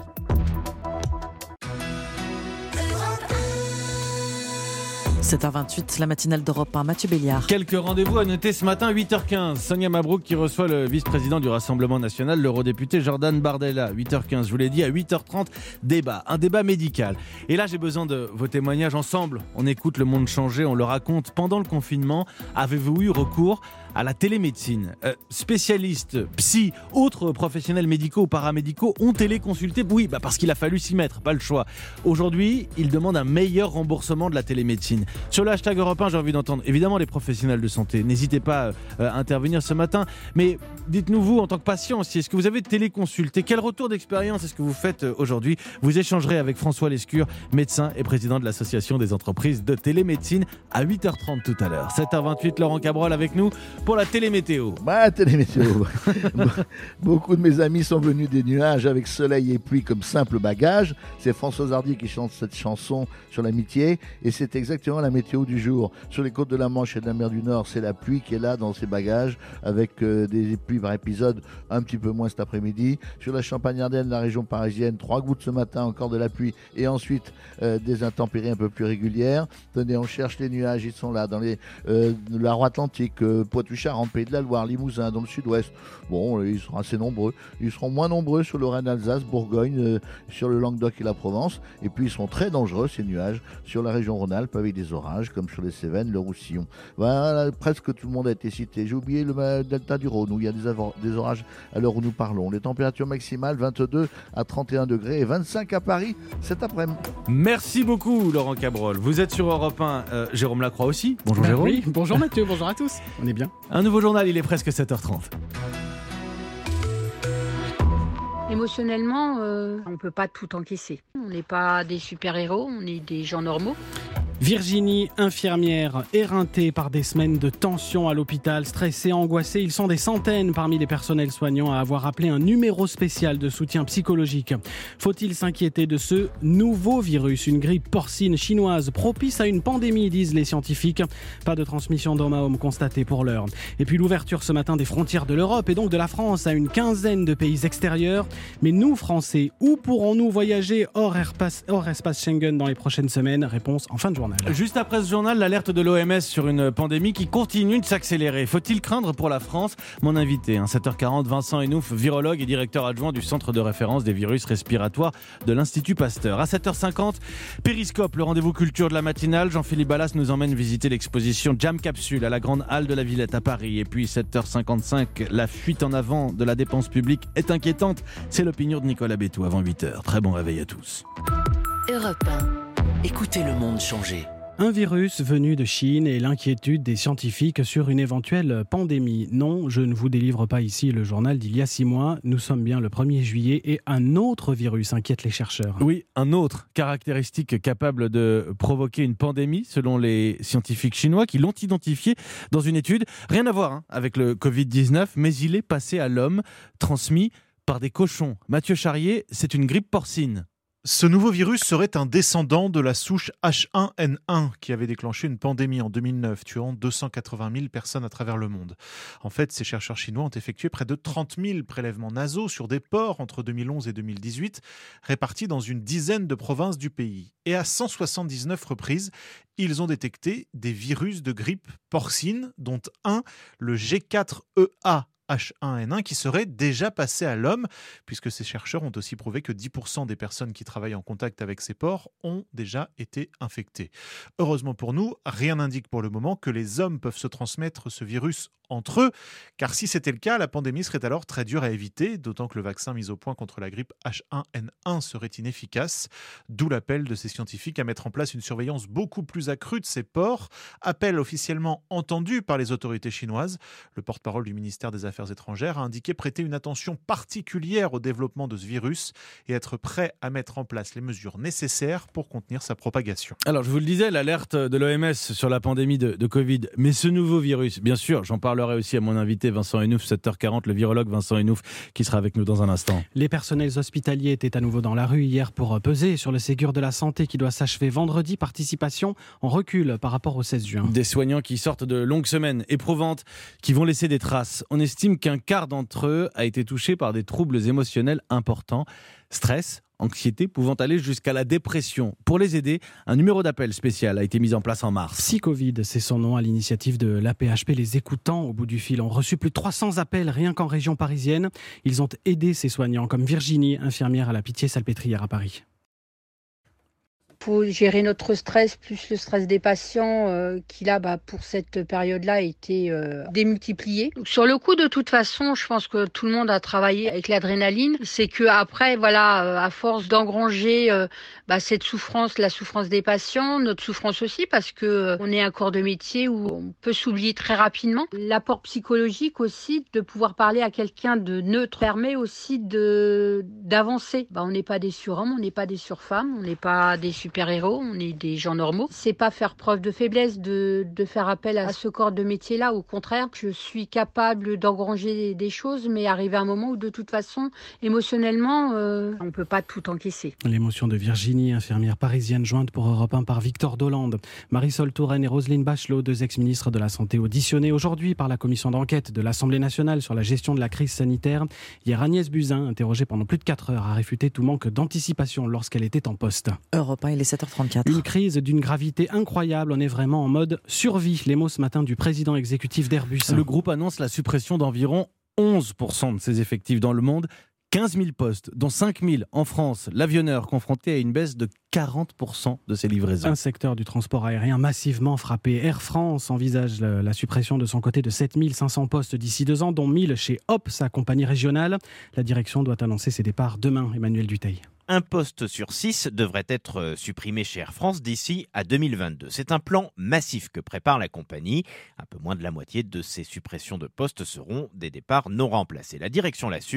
sept heures vingt-huit, la matinale d'Europe un, Mathieu Béliard. Quelques rendez-vous à noter ce matin, huit heures quinze. Sonia Mabrouk qui reçoit le vice-président du Rassemblement National, l'eurodéputé Jordan Bardella. huit heures quinze, je vous l'ai dit, à huit heures trente, débat. Un débat médical. Et là, j'ai besoin de vos témoignages ensemble. On écoute le monde changer, on le raconte. Pendant le confinement, avez-vous eu recours à la télémédecine? euh, Spécialistes, psy, autres professionnels médicaux ou paramédicaux ont téléconsulté. Oui, bah parce qu'il a fallu s'y mettre, pas le choix. Aujourd'hui, ils demandent un meilleur remboursement de la télémédecine. Sur le hashtag Europe un, j'ai envie d'entendre évidemment les professionnels de santé. N'hésitez pas euh, à intervenir ce matin. Mais dites-nous vous, en tant que patient aussi, est-ce que vous avez téléconsulté? Quel retour d'expérience est-ce que vous faites euh, aujourd'hui? Vous échangerez avec François Lescure, médecin et président de l'association des entreprises de télémédecine à huit heures trente tout à l'heure. sept heures vingt-huit, Laurent Cabrol avec nous pour la télémétéo. Bah, télémétéo. Beaucoup de mes amis sont venus des nuages avec soleil et pluie comme simple bagage. C'est Françoise Hardy qui chante cette chanson sur l'amitié et c'est exactement la météo du jour. Sur les côtes de la Manche et de la mer du Nord, c'est la pluie qui est là dans ses bagages avec euh, des pluies par épisode, un petit peu moins cet après-midi. Sur la Champagne-Ardenne, la région parisienne, trois gouttes ce matin, encore de la pluie et ensuite euh, des intempéries un peu plus régulières. Tenez, on cherche les nuages, ils sont là dans les, euh, la Loire-Atlantique, euh, Poitou-Charentes, Pays de la Loire, Limousin, dans le sud-ouest. Bon, ils seront assez nombreux. Ils seront moins nombreux sur Lorraine-Alsace, Bourgogne, euh, sur le Languedoc et la Provence. Et puis ils seront très dangereux, ces nuages, sur la région Rhône-Alpes avec des orages, comme sur les Cévennes, le Roussillon. Voilà, presque tout le monde a été cité. J'ai oublié le delta du Rhône, où il y a des, des orages à l'heure où nous parlons. Les températures maximales, vingt-deux à trente et un degrés et vingt-cinq à Paris cet après-midi. Merci beaucoup, Laurent Cabrol. Vous êtes sur Europe un. Euh, Jérôme Lacroix aussi. Bonjour Jérôme. Oui, bonjour Mathieu, bonjour à tous. On est bien. Un nouveau journal, il est presque sept heures trente. Émotionnellement, euh, on ne peut pas tout encaisser. On n'est pas des super-héros, on est des gens normaux. Virginie, infirmière, éreintée par des semaines de tension à l'hôpital, stressée, angoissée. Ils sont des centaines parmi les personnels soignants à avoir appelé un numéro spécial de soutien psychologique. Faut-il s'inquiéter de ce nouveau virus, une grippe porcine chinoise propice à une pandémie, disent les scientifiques. Pas de transmission d'homme à homme constatée pour l'heure. Et puis l'ouverture ce matin des frontières de l'Europe et donc de la France à une quinzaine de pays extérieurs. Mais nous, Français, où pourrons-nous voyager hors espace, hors espace Schengen dans les prochaines semaines ? Réponse en fin de journée. Juste après ce journal, l'alerte de l'O M S sur une pandémie qui continue de s'accélérer. Faut-il craindre pour la France ? Mon invité, hein, sept heures quarante, Vincent Enouf, virologue et directeur adjoint du Centre de référence des virus respiratoires de l'Institut Pasteur. À sept heures cinquante, Périscope, le rendez-vous culture de la matinale. Jean-Philippe Ballas nous emmène visiter l'exposition Jam Capsule à la Grande Halle de la Villette à Paris. Et puis sept heures cinquante-cinq, la fuite en avant de la dépense publique est inquiétante. C'est l'opinion de Nicolas Bétou avant huit heures. Très bon réveil à tous. Europe un. Écoutez le monde changer. Un virus venu de Chine et l'inquiétude des scientifiques sur une éventuelle pandémie. Non, je ne vous délivre pas ici le journal d'il y a six mois. Nous sommes bien le premier juillet et un autre virus inquiète les chercheurs. Oui, un autre caractéristique capable de provoquer une pandémie selon les scientifiques chinois qui l'ont identifié dans une étude. Rien à voir hein, avec le covid dix-neuf, mais il est passé à l'homme, transmis par des cochons. Mathieu Charrier, c'est une grippe porcine. Ce nouveau virus serait un descendant de la souche H un N un qui avait déclenché une pandémie en deux mille neuf, tuant deux cent quatre-vingt mille personnes à travers le monde. En fait, ces chercheurs chinois ont effectué près de trente mille prélèvements nasaux sur des porcs entre deux mille onze et deux mille dix-huit, répartis dans une dizaine de provinces du pays. Et à cent soixante-dix-neuf reprises, ils ont détecté des virus de grippe porcine, dont un, le G quatre E A H un N un, qui serait déjà passé à l'homme, puisque ces chercheurs ont aussi prouvé que dix pour cent des personnes qui travaillent en contact avec ces porcs ont déjà été infectées. Heureusement pour nous, rien n'indique pour le moment que les hommes peuvent se transmettre ce virus entre eux, car si c'était le cas, la pandémie serait alors très dure à éviter, d'autant que le vaccin mis au point contre la grippe H un N un serait inefficace, d'où l'appel de ces scientifiques à mettre en place une surveillance beaucoup plus accrue de ces porcs, appel officiellement entendu par les autorités chinoises. Le porte-parole du ministère des Affaires étrangères a indiqué prêter une attention particulière au développement de ce virus et être prêt à mettre en place les mesures nécessaires pour contenir sa propagation. Alors je vous le disais, l'alerte de l'O M S sur la pandémie de, de Covid, mais ce nouveau virus, bien sûr, j'en parle parlerai aussi à mon invité Vincent Enouf, sept heures quarante, le virologue Vincent Enouf, qui sera avec nous dans un instant. Les personnels hospitaliers étaient à nouveau dans la rue hier pour peser sur le Ségur de la santé qui doit s'achever vendredi. Participation en recul par rapport au seize juin. Des soignants qui sortent de longues semaines éprouvantes, qui vont laisser des traces. On estime qu'un quart d'entre eux a été touché par des troubles émotionnels importants. Stress, anxiété pouvant aller jusqu'à la dépression. Pour les aider, un numéro d'appel spécial a été mis en place en mars. Psychovid, c'est son nom, à l'initiative de l'A P H P. Les écoutants au bout du fil ont reçu plus de trois cents appels rien qu'en région parisienne. Ils ont aidé ces soignants, comme Virginie, infirmière à la Pitié-Salpêtrière à Paris. Il faut gérer notre stress, plus le stress des patients euh, qui là, bah, pour cette période-là, a été euh, démultiplié. Donc, sur le coup, de toute façon, je pense que tout le monde a travaillé avec l'adrénaline. C'est que après, voilà, euh, à force d'engranger euh, bah, cette souffrance, la souffrance des patients, notre souffrance aussi, parce que euh, on est un corps de métier où on peut s'oublier très rapidement. L'apport psychologique aussi, de pouvoir parler à quelqu'un de neutre, permet aussi de d'avancer. Bah, on n'est pas des surhommes, on n'est pas des surfemmes, on n'est pas des super-héros, on est des gens normaux. C'est pas faire preuve de faiblesse de, de faire appel à ce corps de métier-là. Au contraire, je suis capable d'engranger des choses, mais arriver à un moment où de toute façon, émotionnellement, euh, on peut pas tout encaisser. L'émotion de Virginie, infirmière parisienne jointe pour Europe un par Victor Dolande. Marisol Touraine et Roselyne Bachelot, deux ex-ministres de la Santé auditionnées aujourd'hui par la commission d'enquête de l'Assemblée nationale sur la gestion de la crise sanitaire. Hier, Agnès Buzyn, interrogée pendant plus de quatre heures, a réfuté tout manque d'anticipation lorsqu'elle était en poste. Europe un, il est sept heures trente-quatre. Une crise d'une gravité incroyable. On est vraiment en mode survie. Les mots ce matin du président exécutif d'Airbus. Le groupe annonce la suppression d'environ onze pour cent de ses effectifs dans le monde. quinze mille postes, dont cinq mille en France. L'avionneur confronté à une baisse de quarante pour cent de ses livraisons. Un secteur du transport aérien massivement frappé. Air France envisage la suppression de son côté de sept mille cinq cents postes d'ici deux ans, dont mille chez Hop, sa compagnie régionale. La direction doit annoncer ses départs demain. Emmanuel Dutheil. Un poste sur six devrait être supprimé chez Air France d'ici à deux mille vingt-deux. C'est un plan massif que prépare la compagnie. Un peu moins de la moitié de ces suppressions de postes seront des départs non remplacés. La direction l'assure,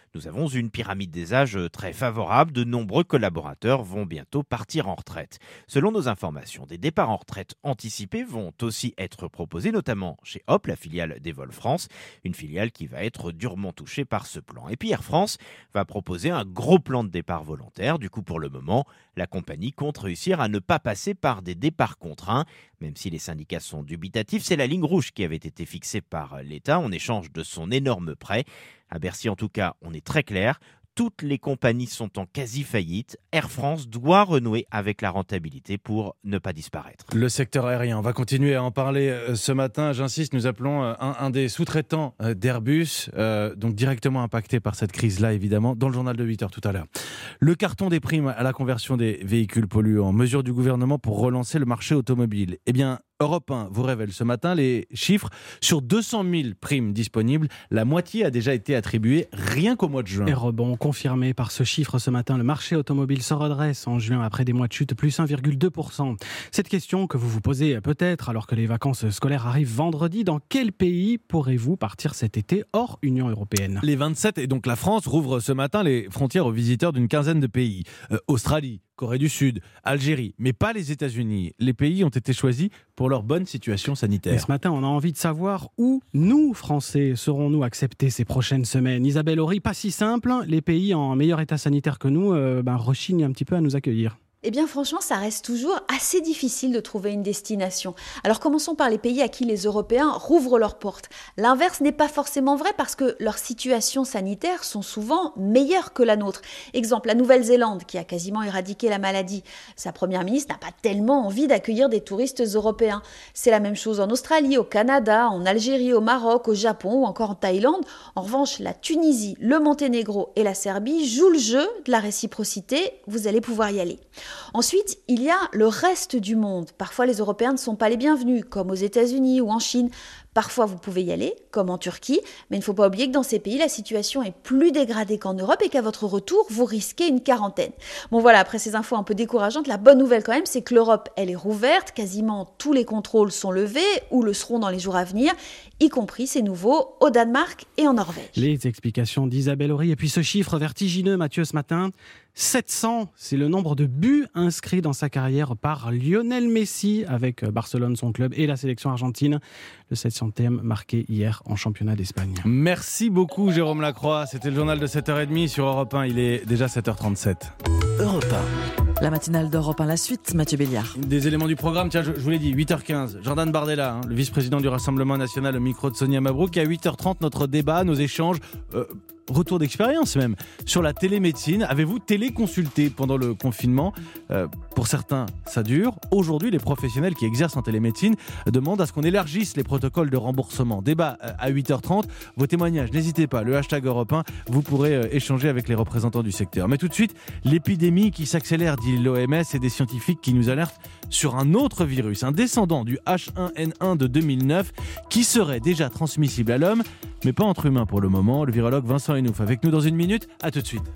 Nous avons une pyramide des âges très favorable. De nombreux collaborateurs vont bientôt partir en retraite. Selon nos informations, des départs en retraite anticipés vont aussi être proposés, notamment chez Hop, la filiale des Vols France, une filiale qui va être durement touchée par ce plan. Et puis Air France va proposer un gros plan de départ volontaire. Du coup, pour le moment, la compagnie compte réussir à ne pas passer par des départs contraints. Même si les syndicats sont dubitatifs, c'est la ligne rouge qui avait été fixée par l'État en échange de son énorme prêt. À Bercy, en tout cas, on est très clair. Toutes les compagnies sont en quasi-faillite. Air France doit renouer avec la rentabilité pour ne pas disparaître. Le secteur aérien, on va continuer à en parler ce matin. J'insiste, nous appelons un, un des sous-traitants d'Airbus, euh, donc directement impacté par cette crise-là, évidemment, dans le journal de huit heures tout à l'heure. Le carton des primes à la conversion des véhicules polluants, mesure du gouvernement pour relancer le marché automobile. Eh bien, Europe un vous révèle ce matin les chiffres. Sur deux cent mille primes disponibles, la moitié a déjà été attribuée rien qu'au mois de juin. Et rebond confirmé par ce chiffre ce matin, le marché automobile se redresse en juin après des mois de chute, plus un virgule deux pour cent. Cette question que vous vous posez peut-être alors que les vacances scolaires arrivent vendredi, dans quel pays pourrez-vous partir cet été hors Union européenne ? Les vingt-sept et donc la France rouvrent ce matin les frontières aux visiteurs d'une quinzaine de pays. Euh, Australie, Corée du Sud, Algérie, mais pas les États-Unis. Les pays ont été choisis pour leur bonne situation sanitaire. Et ce matin, on a envie de savoir où nous, Français, serons-nous acceptés ces prochaines semaines. Isabelle Horry, pas si simple. Les pays en meilleur état sanitaire que nous euh, ben, rechignent un petit peu à nous accueillir. Eh bien franchement, ça reste toujours assez difficile de trouver une destination. Alors commençons par les pays à qui les Européens rouvrent leurs portes. L'inverse n'est pas forcément vrai parce que leurs situations sanitaires sont souvent meilleures que la nôtre. Exemple, la Nouvelle-Zélande qui a quasiment éradiqué la maladie. Sa première ministre n'a pas tellement envie d'accueillir des touristes européens. C'est la même chose en Australie, au Canada, en Algérie, au Maroc, au Japon ou encore en Thaïlande. En revanche, la Tunisie, le Monténégro et la Serbie jouent le jeu de la réciprocité. Vous allez pouvoir y aller. Ensuite, il y a le reste du monde. Parfois, les Européens ne sont pas les bienvenus, comme aux États-Unis ou en Chine. Parfois, vous pouvez y aller, comme en Turquie, mais il ne faut pas oublier que dans ces pays, la situation est plus dégradée qu'en Europe et qu'à votre retour, vous risquez une quarantaine. Bon voilà, après ces infos un peu décourageantes, la bonne nouvelle quand même, c'est que l'Europe, elle est rouverte, quasiment tous les contrôles sont levés ou le seront dans les jours à venir, y compris, c'est nouveau, au Danemark et en Norvège. Les explications d'Isabelle Horry. Et puis ce chiffre vertigineux, Mathieu, ce matin, sept cents, c'est le nombre de buts inscrits dans sa carrière par Lionel Messi avec Barcelone, son club, et la sélection argentine. Le sept centième marqué hier en championnat d'Espagne. Merci beaucoup Jérôme Lacroix. C'était le journal de sept heures trente sur Europe un. Il est déjà sept heures trente-sept. Europe un. La matinale d'Europe un, la suite, Mathieu Béliard. Des éléments du programme, tiens, je, je vous l'ai dit, huit heures quinze. Jordan Bardella, hein, le vice-président du Rassemblement National, au micro de Sonia Mabrouk. Et à huit heures trente, notre débat, nos échanges... Euh, Retour d'expérience même sur la télémédecine. Avez-vous téléconsulté pendant le confinement ? euh, Pour certains, ça dure. Aujourd'hui, les professionnels qui exercent en télémédecine demandent à ce qu'on élargisse les protocoles de remboursement. Débat à huit heures trente. Vos témoignages, n'hésitez pas. Le hashtag Europe un, vous pourrez euh, échanger avec les représentants du secteur. Mais tout de suite, l'épidémie qui s'accélère, dit l'O M S, et des scientifiques qui nous alertent sur un autre virus, un descendant du H un N un de deux mille neuf, qui serait déjà transmissible à l'homme, mais pas entre humains pour le moment. Le virologue Vincent Enouf avec nous dans une minute. À tout de suite.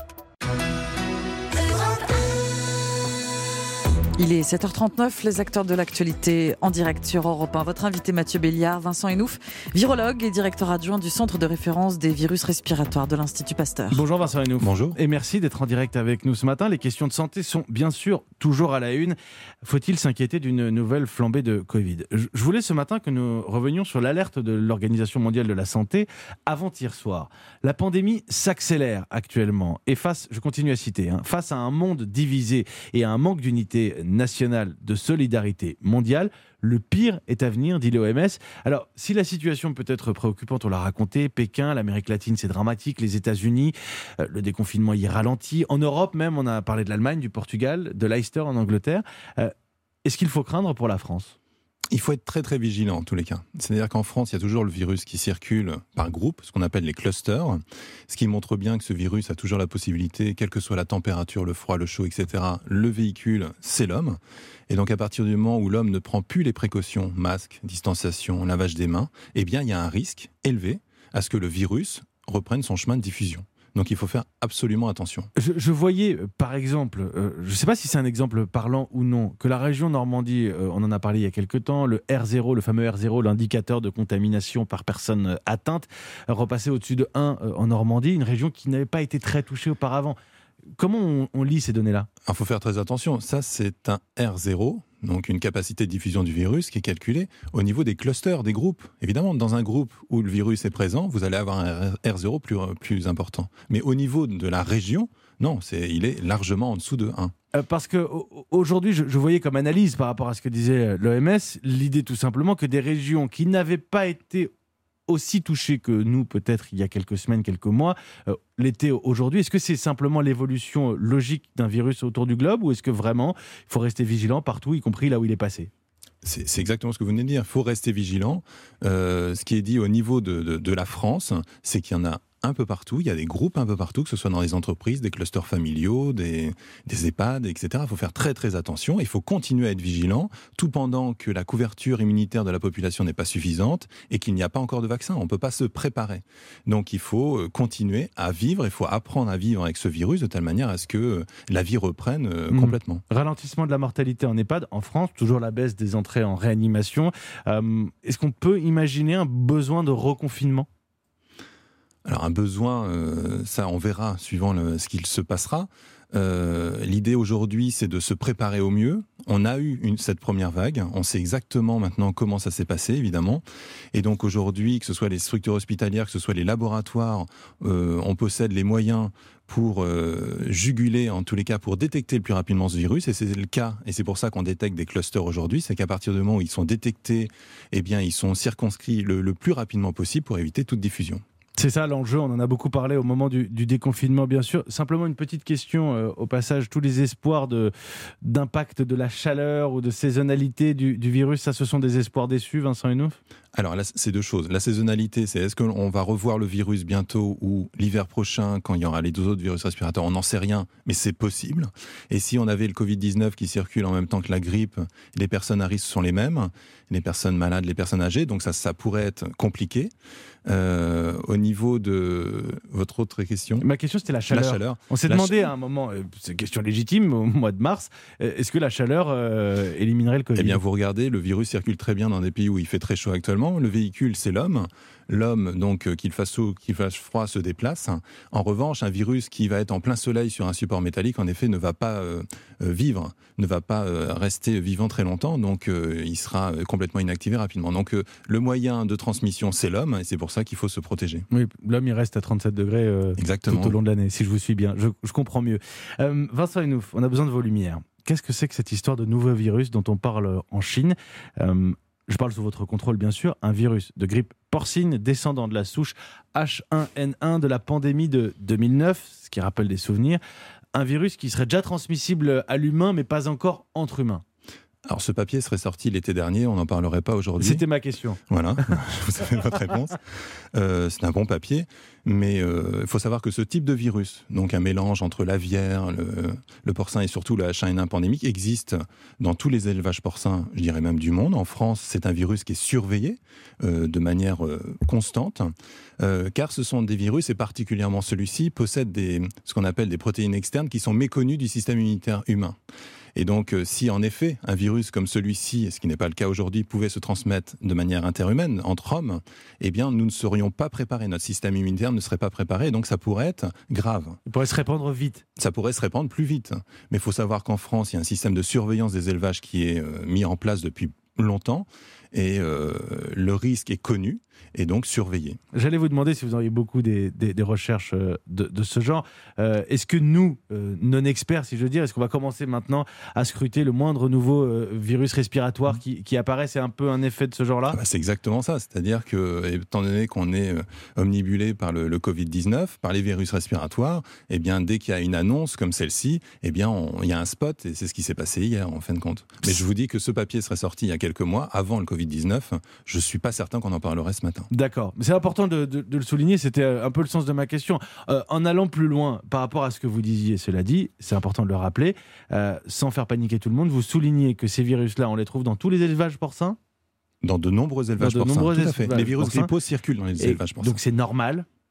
Il est sept heures trente-neuf, les acteurs de l'actualité en direct sur Europe un. Votre invité Mathieu Béliard, Vincent Enouf, virologue et directeur adjoint du centre de référence des virus respiratoires de l'Institut Pasteur. Bonjour Vincent Enouf. Bonjour. Et merci d'être en direct avec nous ce matin. Les questions de santé sont bien sûr toujours à la une. Faut-il s'inquiéter d'une nouvelle flambée de Covid ? Je voulais ce matin que nous revenions sur l'alerte de l'Organisation mondiale de la santé avant-hier soir. La pandémie s'accélère actuellement et face, je continue à citer, hein, face à un monde divisé et à un manque d'unité nationale de solidarité mondiale, le pire est à venir, dit l'O M S. Alors, si la situation peut être préoccupante, on l'a raconté, Pékin, l'Amérique latine, c'est dramatique, les États-Unis, euh, le déconfinement y ralentit. En Europe même, on a parlé de l'Allemagne, du Portugal, de l'Ulster en Angleterre. Euh, est-ce qu'il faut craindre pour la France ? Il faut être très très vigilant en tous les cas. C'est-à-dire qu'en France, il y a toujours le virus qui circule par groupe, ce qu'on appelle les clusters, ce qui montre bien que ce virus a toujours la possibilité, quelle que soit la température, le froid, le chaud, et cetera, le véhicule, c'est l'homme. Et donc à partir du moment où l'homme ne prend plus les précautions, masque, distanciation, lavage des mains, eh bien il y a un risque élevé à ce que le virus reprenne son chemin de diffusion. Donc il faut faire absolument attention. Je, je voyais, par exemple, euh, je ne sais pas si c'est un exemple parlant ou non, que la région Normandie, euh, on en a parlé il y a quelques temps, le R zéro, le fameux R zéro, l'indicateur de contamination par personne atteinte, repassait au-dessus de un euh, en Normandie, une région qui n'avait pas été très touchée auparavant. Comment on, on lit ces données-là ? Il faut faire très attention. Ça, c'est un R zéro, donc une capacité de diffusion du virus qui est calculée au niveau des clusters, des groupes. Évidemment, dans un groupe où le virus est présent, vous allez avoir un R zéro plus, plus important. Mais au niveau de la région, non, c'est, il est largement en dessous de un. Euh, parce qu'aujourd'hui, je, je voyais comme analyse par rapport à ce que disait l'O M S, l'idée tout simplement que des régions qui n'avaient pas été aussi touchés que nous, peut-être il y a quelques semaines, quelques mois, euh, l'été aujourd'hui. Est-ce que c'est simplement l'évolution logique d'un virus autour du globe ou est-ce que vraiment il faut rester vigilant partout, y compris là où il est passé ? C'est, c'est exactement ce que vous venez de dire. Il faut rester vigilant. Euh, ce qui est dit au niveau de, de, de la France, c'est qu'il y en a un peu partout, il y a des groupes un peu partout, que ce soit dans les entreprises, des clusters familiaux, des, des EHPAD, et cetera. Il faut faire très très attention, il faut continuer à être vigilant, tout pendant que la couverture immunitaire de la population n'est pas suffisante et qu'il n'y a pas encore de vaccin. On ne peut pas se préparer. Donc il faut continuer à vivre, il faut apprendre à vivre avec ce virus de telle manière à ce que la vie reprenne mmh. complètement. Ralentissement de la mortalité en EHPAD, en France, toujours la baisse des entrées en réanimation. Euh, est-ce qu'on peut imaginer un besoin de reconfinement ? Alors un besoin, euh, ça on verra suivant le, ce qu'il se passera. Euh, l'idée aujourd'hui, c'est de se préparer au mieux. On a eu une, cette première vague, on sait exactement maintenant comment ça s'est passé, évidemment. Et donc aujourd'hui, que ce soit les structures hospitalières, que ce soit les laboratoires, euh, on possède les moyens pour euh, juguler, en tous les cas, pour détecter le plus rapidement ce virus. Et c'est le cas, et c'est pour ça qu'on détecte des clusters aujourd'hui, c'est qu'à partir du moment où ils sont détectés, eh bien, ils sont circonscrits le, le plus rapidement possible pour éviter toute diffusion. C'est ça l'enjeu, on en a beaucoup parlé au moment du, du déconfinement, bien sûr. Simplement une petite question euh, au passage, tous les espoirs de, d'impact de la chaleur ou de saisonnalité du, du virus, ça ce sont des espoirs déçus, Vincent Enouf ? Alors là, c'est deux choses. La saisonnalité, c'est est-ce qu'on va revoir le virus bientôt ou l'hiver prochain quand il y aura les deux autres virus respirateurs ? On n'en sait rien, mais c'est possible. Et si on avait le covid dix-neuf qui circule en même temps que la grippe, les personnes à risque sont les mêmes, les personnes malades, les personnes âgées, donc ça, ça pourrait être compliqué. Euh, au niveau de votre autre question. Ma question, c'était la chaleur. La chaleur. On s'est la demandé ch... à un moment, euh, c'est une question légitime, au mois de mars, euh, est-ce que la chaleur euh, éliminerait le Covid ? Eh bien, vous regardez, le virus circule très bien dans des pays où il fait très chaud actuellement. Le véhicule, c'est l'homme. L'homme, donc, euh, qu'il fasse chaud, qu'il fasse froid, se déplace. En revanche, un virus qui va être en plein soleil sur un support métallique, en effet, ne va pas euh, euh, vivre, ne va pas euh, rester vivant très longtemps, donc euh, il sera complètement inactivé rapidement. Donc, euh, le moyen de transmission, c'est l'homme, et c'est pour ça qu'il faut se protéger. Oui, l'homme, il reste à trente-sept degrés euh, tout au long de l'année, si je vous suis bien. Je, je comprends mieux. Euh, Vincent Enouf, on a besoin de vos lumières. Qu'est-ce que c'est que cette histoire de nouveau virus dont on parle en Chine ? euh, Je parle sous votre contrôle, bien sûr. Un virus de grippe porcine descendant de la souche H un N un de la pandémie de deux mille neuf, ce qui rappelle des souvenirs. Un virus qui serait déjà transmissible à l'humain, mais pas encore entre humains. Alors ce papier serait sorti l'été dernier, on n'en parlerait pas aujourd'hui. C'était ma question. Voilà, vous avez votre réponse. Euh, c'est un bon papier, mais il euh, faut savoir que ce type de virus, donc un mélange entre l'aviaire, le, le porcin et surtout le H un N un pandémique, existe dans tous les élevages porcins, je dirais même du monde. En France, c'est un virus qui est surveillé euh, de manière euh, constante, euh, car ce sont des virus, et particulièrement celui-ci, possède des, ce qu'on appelle des protéines externes qui sont méconnues du système immunitaire humain. Et donc, euh, si en effet, un virus comme celui-ci, ce qui n'est pas le cas aujourd'hui, pouvait se transmettre de manière interhumaine, entre hommes, eh bien, nous ne serions pas préparés. Notre système immunitaire ne serait pas préparé, et donc ça pourrait être grave. Il pourrait se répandre vite. Ça pourrait se répandre plus vite. Mais il faut savoir qu'en France, il y a un système de surveillance des élevages qui est euh, mis en place depuis longtemps, et euh, le risque est connu, et donc surveillé. J'allais vous demander si vous auriez beaucoup des, des, des recherches de, de ce genre. Euh, est-ce que nous, euh, non-experts, si je veux dire, est-ce qu'on va commencer maintenant à scruter le moindre nouveau euh, virus respiratoire qui, qui apparaît ? C'est un peu un effet de ce genre-là ? Ah bah c'est exactement ça. C'est-à-dire que, étant donné qu'on est euh, omnibulé par le, le covid dix-neuf, par les virus respiratoires, eh bien, dès qu'il y a une annonce comme celle-ci, eh bien, il y a un spot, et c'est ce qui s'est passé hier, en fin de compte. Mais je vous dis que ce papier serait sorti il y a quelques mois, avant le covid dix-neuf. Je ne suis pas certain qu'on en parlerait ce matin. D'accord. C'est important de, de, de le souligner, c'était un peu le sens de ma question. Euh, en allant plus loin par rapport à ce que vous disiez, cela dit, c'est important de le rappeler, euh, sans faire paniquer tout le monde, vous soulignez que ces virus-là, on les trouve dans tous les élevages porcins ? Dans de nombreux élevages dans de porcins, nombreux tout à fait. élevages Les virus porcins. grippaux circulent dans les Et élevages porcins. Donc c'est normal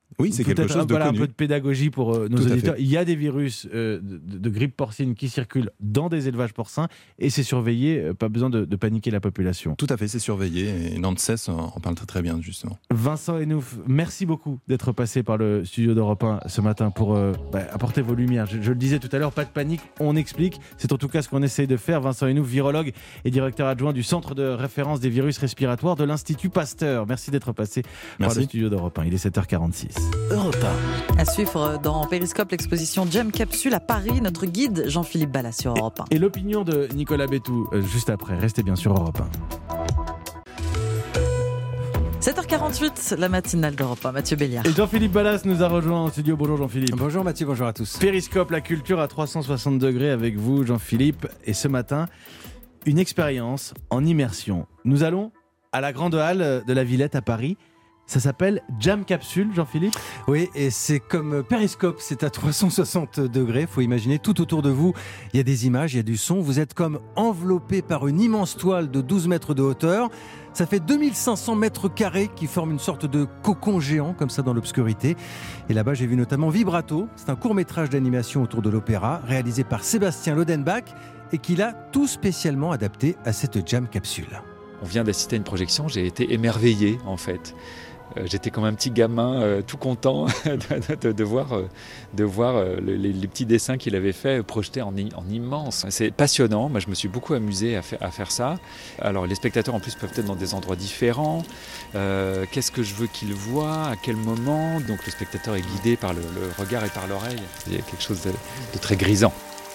Oui, c'est quelque chose de voilà, connu. un peu de pédagogie pour euh, nos Tout à auditeurs. fait. Il y a des virus euh, de, de grippe porcine qui circulent dans des élevages porcins et c'est surveillé, euh, pas besoin de, de paniquer la population. Tout à fait, c'est surveillé et l'ANSES en parle très très bien justement. Vincent Enouf, merci beaucoup d'être passé par le studio d'Europe un ce matin pour euh, bah, apporter vos lumières. Je, je le disais tout à l'heure, pas de panique, on explique. C'est en tout cas ce qu'on essaye de faire. Vincent Enouf, virologue et directeur adjoint du Centre de référence des virus respiratoires de l'Institut Pasteur. Merci d'être passé Merci. par le studio d'Europe un. Il est sept heures quarante-six. Europe un. À suivre dans Périscope l'exposition Jam Capsule à Paris, notre guide Jean-Philippe Ballas sur Europe un. Et l'opinion de Nicolas Bétou, euh, juste après. Restez bien sur Europe un. sept heures quarante-huit, la matinale d'Europe un. Mathieu Béliard. Et Jean-Philippe Ballas nous a rejoint en studio. Bonjour Jean-Philippe. Bonjour Mathieu, bonjour à tous. Périscope, la culture à trois cent soixante degrés avec vous Jean-Philippe. Et ce matin, une expérience en immersion. Nous allons à la grande halle de la Villette à Paris. Ça s'appelle Jam Capsule, Jean-Philippe. Oui, et c'est comme Périscope, c'est à trois cent soixante degrés. Il faut imaginer, tout autour de vous, il y a des images, il y a du son. Vous êtes comme enveloppé par une immense toile de douze mètres de hauteur. Ça fait deux mille cinq cents mètres carrés qui forment une sorte de cocon géant, comme ça, dans l'obscurité. Et là-bas, j'ai vu notamment Vibrato. C'est un court-métrage d'animation autour de l'opéra, réalisé par Sébastien Lodenbach, et qu'il a tout spécialement adapté à cette Jam Capsule. On vient d'assister à une projection, j'ai été émerveillé, en fait. Euh, j'étais comme un petit gamin euh, tout content de, de, de voir, euh, de voir euh, les, les petits dessins qu'il avait fait projetés en, en immense. C'est passionnant, moi je me suis beaucoup amusé à, fa- à faire ça. Alors les spectateurs en plus peuvent être dans des endroits différents. Euh, qu'est-ce que je veux qu'ils voient, à quel moment. Donc le spectateur est guidé par le, le regard et par l'oreille. Il y a quelque chose de, de très grisant.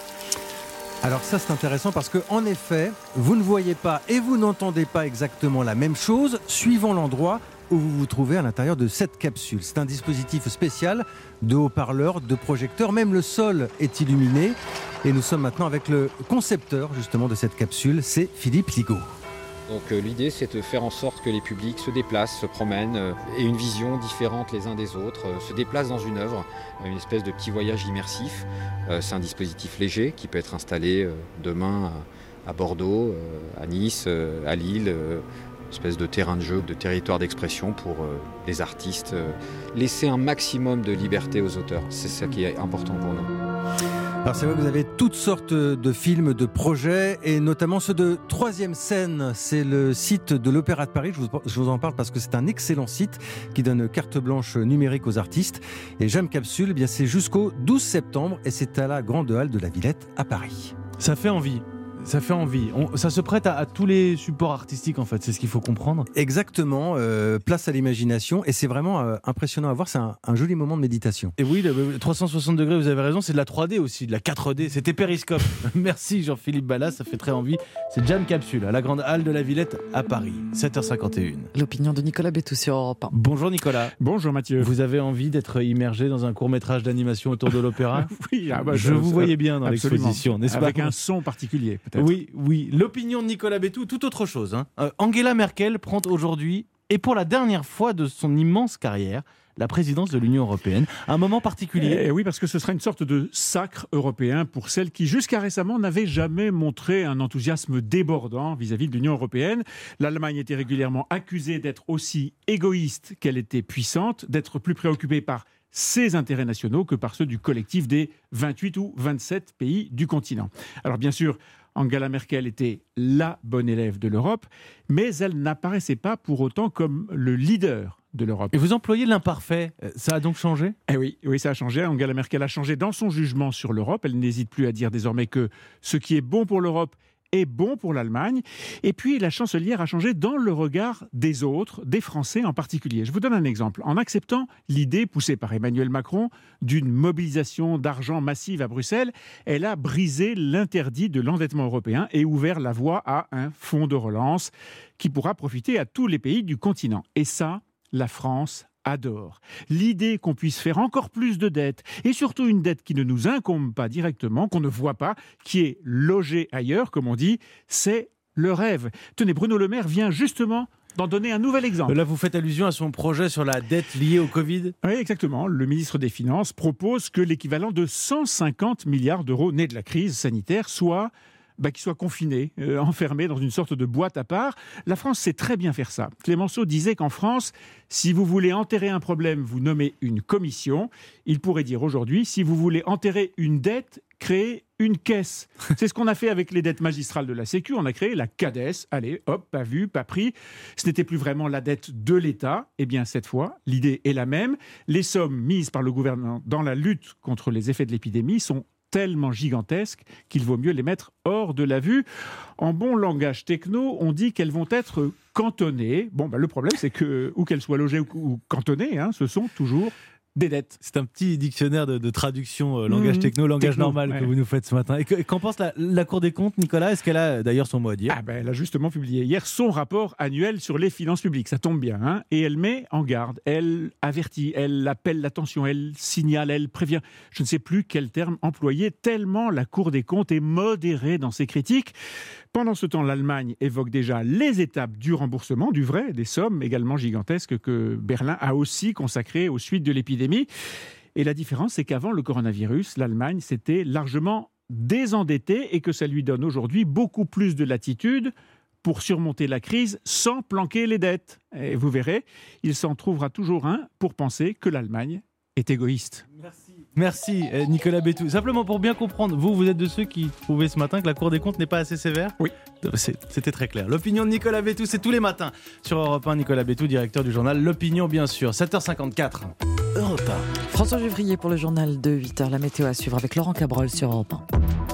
Alors ça c'est intéressant parce que en effet, vous ne voyez pas et vous n'entendez pas exactement la même chose suivant l'endroit où vous vous trouvez à l'intérieur de cette capsule. C'est un dispositif spécial de haut-parleurs, de projecteurs, même le sol est illuminé. Et nous sommes maintenant avec le concepteur justement de cette capsule, c'est Philippe Ligaud. Donc euh, l'idée c'est de faire en sorte que les publics se déplacent, se promènent, euh, aient une vision différente les uns des autres, euh, se déplacent dans une œuvre, euh, une espèce de petit voyage immersif. Euh, c'est un dispositif léger qui peut être installé euh, demain à, à Bordeaux, euh, à Nice, euh, à Lille, euh, une espèce de terrain de jeu, de territoire d'expression pour euh, les artistes. Euh, laisser un maximum de liberté aux auteurs, c'est ça qui est important pour nous. Alors c'est vrai que vous avez toutes sortes de films, de projets, et notamment ceux de Troisième Scène. C'est le site de l'Opéra de Paris. Je vous, je vous en parle parce que c'est un excellent site qui donne carte blanche numérique aux artistes. Et Jam Capsule, eh bien c'est jusqu'au douze septembre et c'est à la Grande Halle de la Villette à Paris. Ça fait envie. Ça fait envie. On, ça se prête à, à tous les supports artistiques, en fait. C'est ce qu'il faut comprendre. Exactement. Euh, place à l'imagination. Et c'est vraiment euh, impressionnant à voir. C'est un, un joli moment de méditation. Et oui, le, le trois cent soixante degrés, vous avez raison. C'est de la trois D aussi, de la quatre D. C'était Périscope. Merci Jean-Philippe Ballas. Ça fait très envie. C'est Jam Capsule à la Grande Halle de la Villette à Paris. sept heures cinquante et une. L'opinion de Nicolas Bétou sur Europe un. Bonjour Nicolas. Bonjour Mathieu. Vous avez envie d'être immergé dans un court-métrage d'animation autour de l'opéra? Oui, ah bah, je, je vous voyais bien dans absolument. l'exposition, n'est-ce Avec pas? un son particulier, peut-être. Oui, oui. L'opinion de Nicolas Bétou, tout autre chose. Hein. Euh, Angela Merkel prend aujourd'hui, et pour la dernière fois de son immense carrière, la présidence de l'Union européenne. Un moment particulier. Eh oui, parce que ce sera une sorte de sacre européen pour celle qui, jusqu'à récemment, n'avait jamais montré un enthousiasme débordant vis-à-vis de l'Union européenne. L'Allemagne était régulièrement accusée d'être aussi égoïste qu'elle était puissante, d'être plus préoccupée par ses intérêts nationaux que par ceux du collectif des vingt-huit ou vingt-sept pays du continent. Alors bien sûr, Angela Merkel était la bonne élève de l'Europe, mais elle n'apparaissait pas pour autant comme le leader de l'Europe. Et vous employez l'imparfait, ça a donc changé ? Eh oui, oui, ça a changé. Angela Merkel a changé dans son jugement sur l'Europe. Elle n'hésite plus à dire désormais que ce qui est bon pour l'Europe est bon pour l'Allemagne. Et puis, la chancelière a changé dans le regard des autres, des Français en particulier. Je vous donne un exemple. En acceptant l'idée poussée par Emmanuel Macron d'une mobilisation d'argent massive à Bruxelles, elle a brisé l'interdit de l'endettement européen et ouvert la voie à un fonds de relance qui pourra profiter à tous les pays du continent. Et ça, la France adore. L'idée qu'on puisse faire encore plus de dettes, et surtout une dette qui ne nous incombe pas directement, qu'on ne voit pas, qui est logée ailleurs, comme on dit, c'est le rêve. Tenez, Bruno Le Maire vient justement d'en donner un nouvel exemple. Là, vous faites allusion à son projet sur la dette liée au Covid ? Oui, exactement. Le ministre des Finances propose que l'équivalent de cent cinquante milliards d'euros nés de la crise sanitaire soit bah, qu'ils soient confinés, euh, enfermés dans une sorte de boîte à part. La France sait très bien faire ça. Clémenceau disait qu'en France, si vous voulez enterrer un problème, vous nommez une commission. Il pourrait dire aujourd'hui, si vous voulez enterrer une dette, créez une caisse. C'est ce qu'on a fait avec les dettes magistrales de la Sécu. On a créé la CADES. Allez, hop, pas vu, pas pris. Ce n'était plus vraiment la dette de l'État. Eh bien, cette fois, l'idée est la même. Les sommes mises par le gouvernement dans la lutte contre les effets de l'épidémie sont tellement gigantesques qu'il vaut mieux les mettre hors de la vue. En bon langage techno, on dit qu'elles vont être cantonnées. Bon, bah, le problème, c'est que, où qu'elles soient logées ou, ou cantonnées, hein, ce sont toujours des dettes. C'est un petit dictionnaire de, de traduction euh, langage mmh, techno, langage techno, normal ouais. que vous nous faites ce matin. Et, que, et qu'en pense la, la Cour des comptes, Nicolas? Est-ce qu'elle a d'ailleurs son mot à dire? Ah ben, elle a justement publié hier son rapport annuel sur les finances publiques. Ça tombe bien. Hein, et elle met en garde, elle avertit, elle appelle l'attention, elle signale, elle prévient. Je ne sais plus quel terme employer, tellement la Cour des comptes est modérée dans ses critiques. Pendant ce temps, l'Allemagne évoque déjà les étapes du remboursement, du vrai, des sommes également gigantesques que Berlin a aussi consacrées aux suites de l'épidémie. Et la différence, c'est qu'avant le coronavirus, l'Allemagne s'était largement désendettée et que ça lui donne aujourd'hui beaucoup plus de latitude pour surmonter la crise sans planquer les dettes. Et vous verrez, il s'en trouvera toujours un pour penser que l'Allemagne est égoïste. Merci. Merci Nicolas Bétou. Simplement pour bien comprendre, vous, vous êtes de ceux qui trouvaient ce matin que la Cour des comptes n'est pas assez sévère? Oui. C'est, c'était très clair. L'opinion de Nicolas Bétou, c'est tous les matins sur Europe un. Nicolas Bétou, directeur du journal L'Opinion, bien sûr. sept heures cinquante-quatre. Europe un. François Gevrier pour le journal de huit heures. La météo à suivre avec Laurent Cabrol sur Europe un.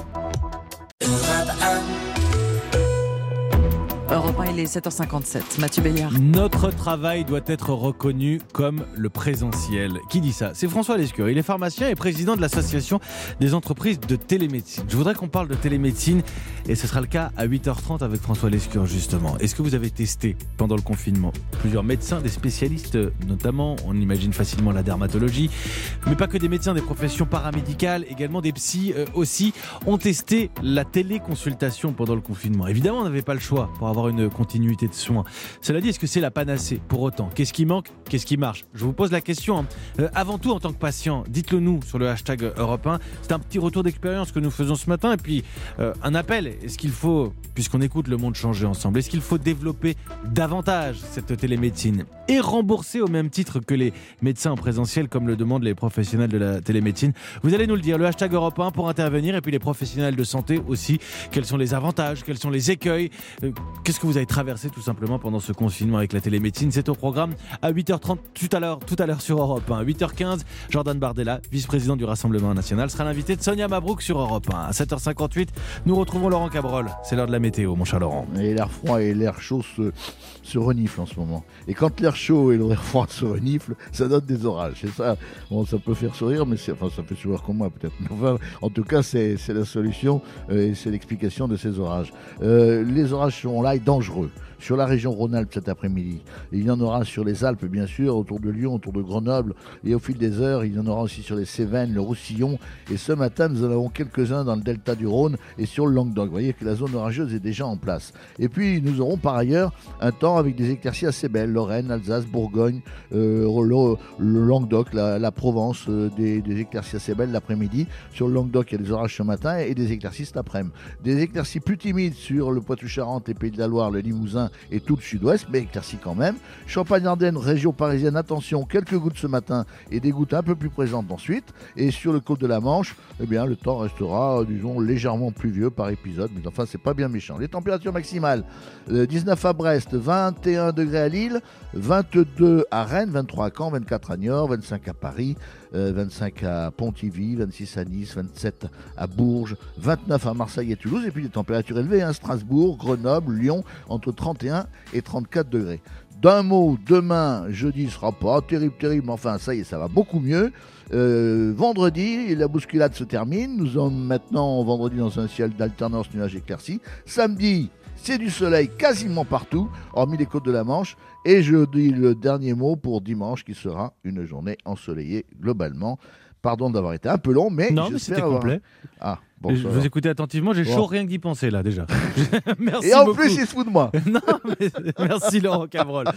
Europe un, il est sept heures cinquante-sept. Mathieu Béliard. Notre travail doit être reconnu comme le présentiel. Qui dit ça? C'est François Lescure. Il est pharmacien et président de l'association des entreprises de télémédecine. Je voudrais qu'on parle de télémédecine et ce sera le cas à huit heures trente avec François Lescure justement. Est-ce que vous avez testé pendant le confinement? Plusieurs médecins, des spécialistes notamment, on imagine facilement la dermatologie, mais pas que des médecins, des professions paramédicales, également des psys euh, aussi, ont testé la téléconsultation pendant le confinement. Évidemment, on n'avait pas le choix pour avoir une continuité de soins. Cela dit, est-ce que c'est la panacée pour autant? Qu'est-ce qui manque? Qu'est-ce qui marche? Je vous pose la question. Hein. Euh, avant tout, en tant que patient, dites-le nous sur le hashtag Europe un. C'est un petit retour d'expérience que nous faisons ce matin et puis euh, un appel. Est-ce qu'il faut, puisqu'on écoute le monde changer ensemble, est-ce qu'il faut développer davantage cette télémédecine et rembourser au même titre que les médecins en présentiel comme le demandent les professionnels de la télémédecine? Vous allez nous le dire, le hashtag Europe un pour intervenir et puis les professionnels de santé aussi. Quels sont les avantages? Quels sont les écueils? euh, Qu'est-ce que vous avez traversé tout simplement pendant ce confinement avec la télémédecine? C'est au programme à huit heures trente tout à l'heure, tout à l'heure sur Europe un. huit heures quinze, Jordan Bardella, vice-président du Rassemblement National, sera l'invité de Sonia Mabrouk sur Europe un. À sept heures cinquante-huit, nous retrouvons Laurent Cabrol. C'est l'heure de la météo, mon cher Laurent. Et l'air froid et l'air chaud se, se reniflent en ce moment. Et quand l'air chaud et l'air froid se reniflent, ça donne des orages. C'est ça, bon, ça peut faire sourire, mais c'est, enfin, ça fait sourire comme moi peut-être. Enfin, en tout cas, c'est, c'est la solution euh, et c'est l'explication de ces orages. Euh, les orages sont là et dangereux. Sur la région Rhône-Alpes cet après-midi. Et il y en aura sur les Alpes, bien sûr, autour de Lyon, autour de Grenoble. Et au fil des heures, il y en aura aussi sur les Cévennes, le Roussillon. Et ce matin, nous en avons quelques-uns dans le delta du Rhône et sur le Languedoc. Vous voyez que la zone orageuse est déjà en place. Et puis, nous aurons par ailleurs un temps avec des éclaircies assez belles. Lorraine, Alsace, Bourgogne, euh, le, le Languedoc, la, la Provence, euh, des, des éclaircies assez belles l'après-midi. Sur le Languedoc, il y a des orages ce matin et des éclaircies cet après-midi. Des éclaircies plus timides sur le Poitou-Charentes, les Pays de la Loire, le Limousin et tout le sud-ouest, mais éclairci quand même. Champagne-Ardenne, région parisienne, attention, quelques gouttes ce matin et des gouttes un peu plus présentes ensuite. Et sur le côte de la Manche, eh bien, le temps restera, disons, légèrement pluvieux par épisode, mais enfin, c'est pas bien méchant. Les températures maximales, euh, dix-neuf à Brest, vingt et un degrés à Lille, vingt-deux à Rennes, vingt-trois à Caen, vingt-quatre à Niort, vingt-cinq à Paris, euh, vingt-cinq à Pontivy, vingt-six à Nice, vingt-sept à Bourges, vingt-neuf à Marseille et Toulouse, et puis des températures élevées, hein, Strasbourg, Grenoble, Lyon, entre trente et un et trente-quatre degrés. D'un mot, demain, jeudi, sera pas terrible, terrible, mais enfin, ça y est, ça va beaucoup mieux. Euh, vendredi, la bousculade se termine. Nous sommes maintenant vendredi dans un ciel d'alternance nuages éclaircis. Samedi, c'est du soleil quasiment partout, hormis les côtes de la Manche. Et je dis le dernier mot pour dimanche, qui sera une journée ensoleillée globalement. Pardon d'avoir été un peu long, mais non, mais c'était avoir... complet. Ah, bon, je vous écoutais attentivement, j'ai bon. chaud rien que d'y penser là déjà. Merci Et en beaucoup. plus, il se fout de moi. Non, mais merci Laurent Cabrol.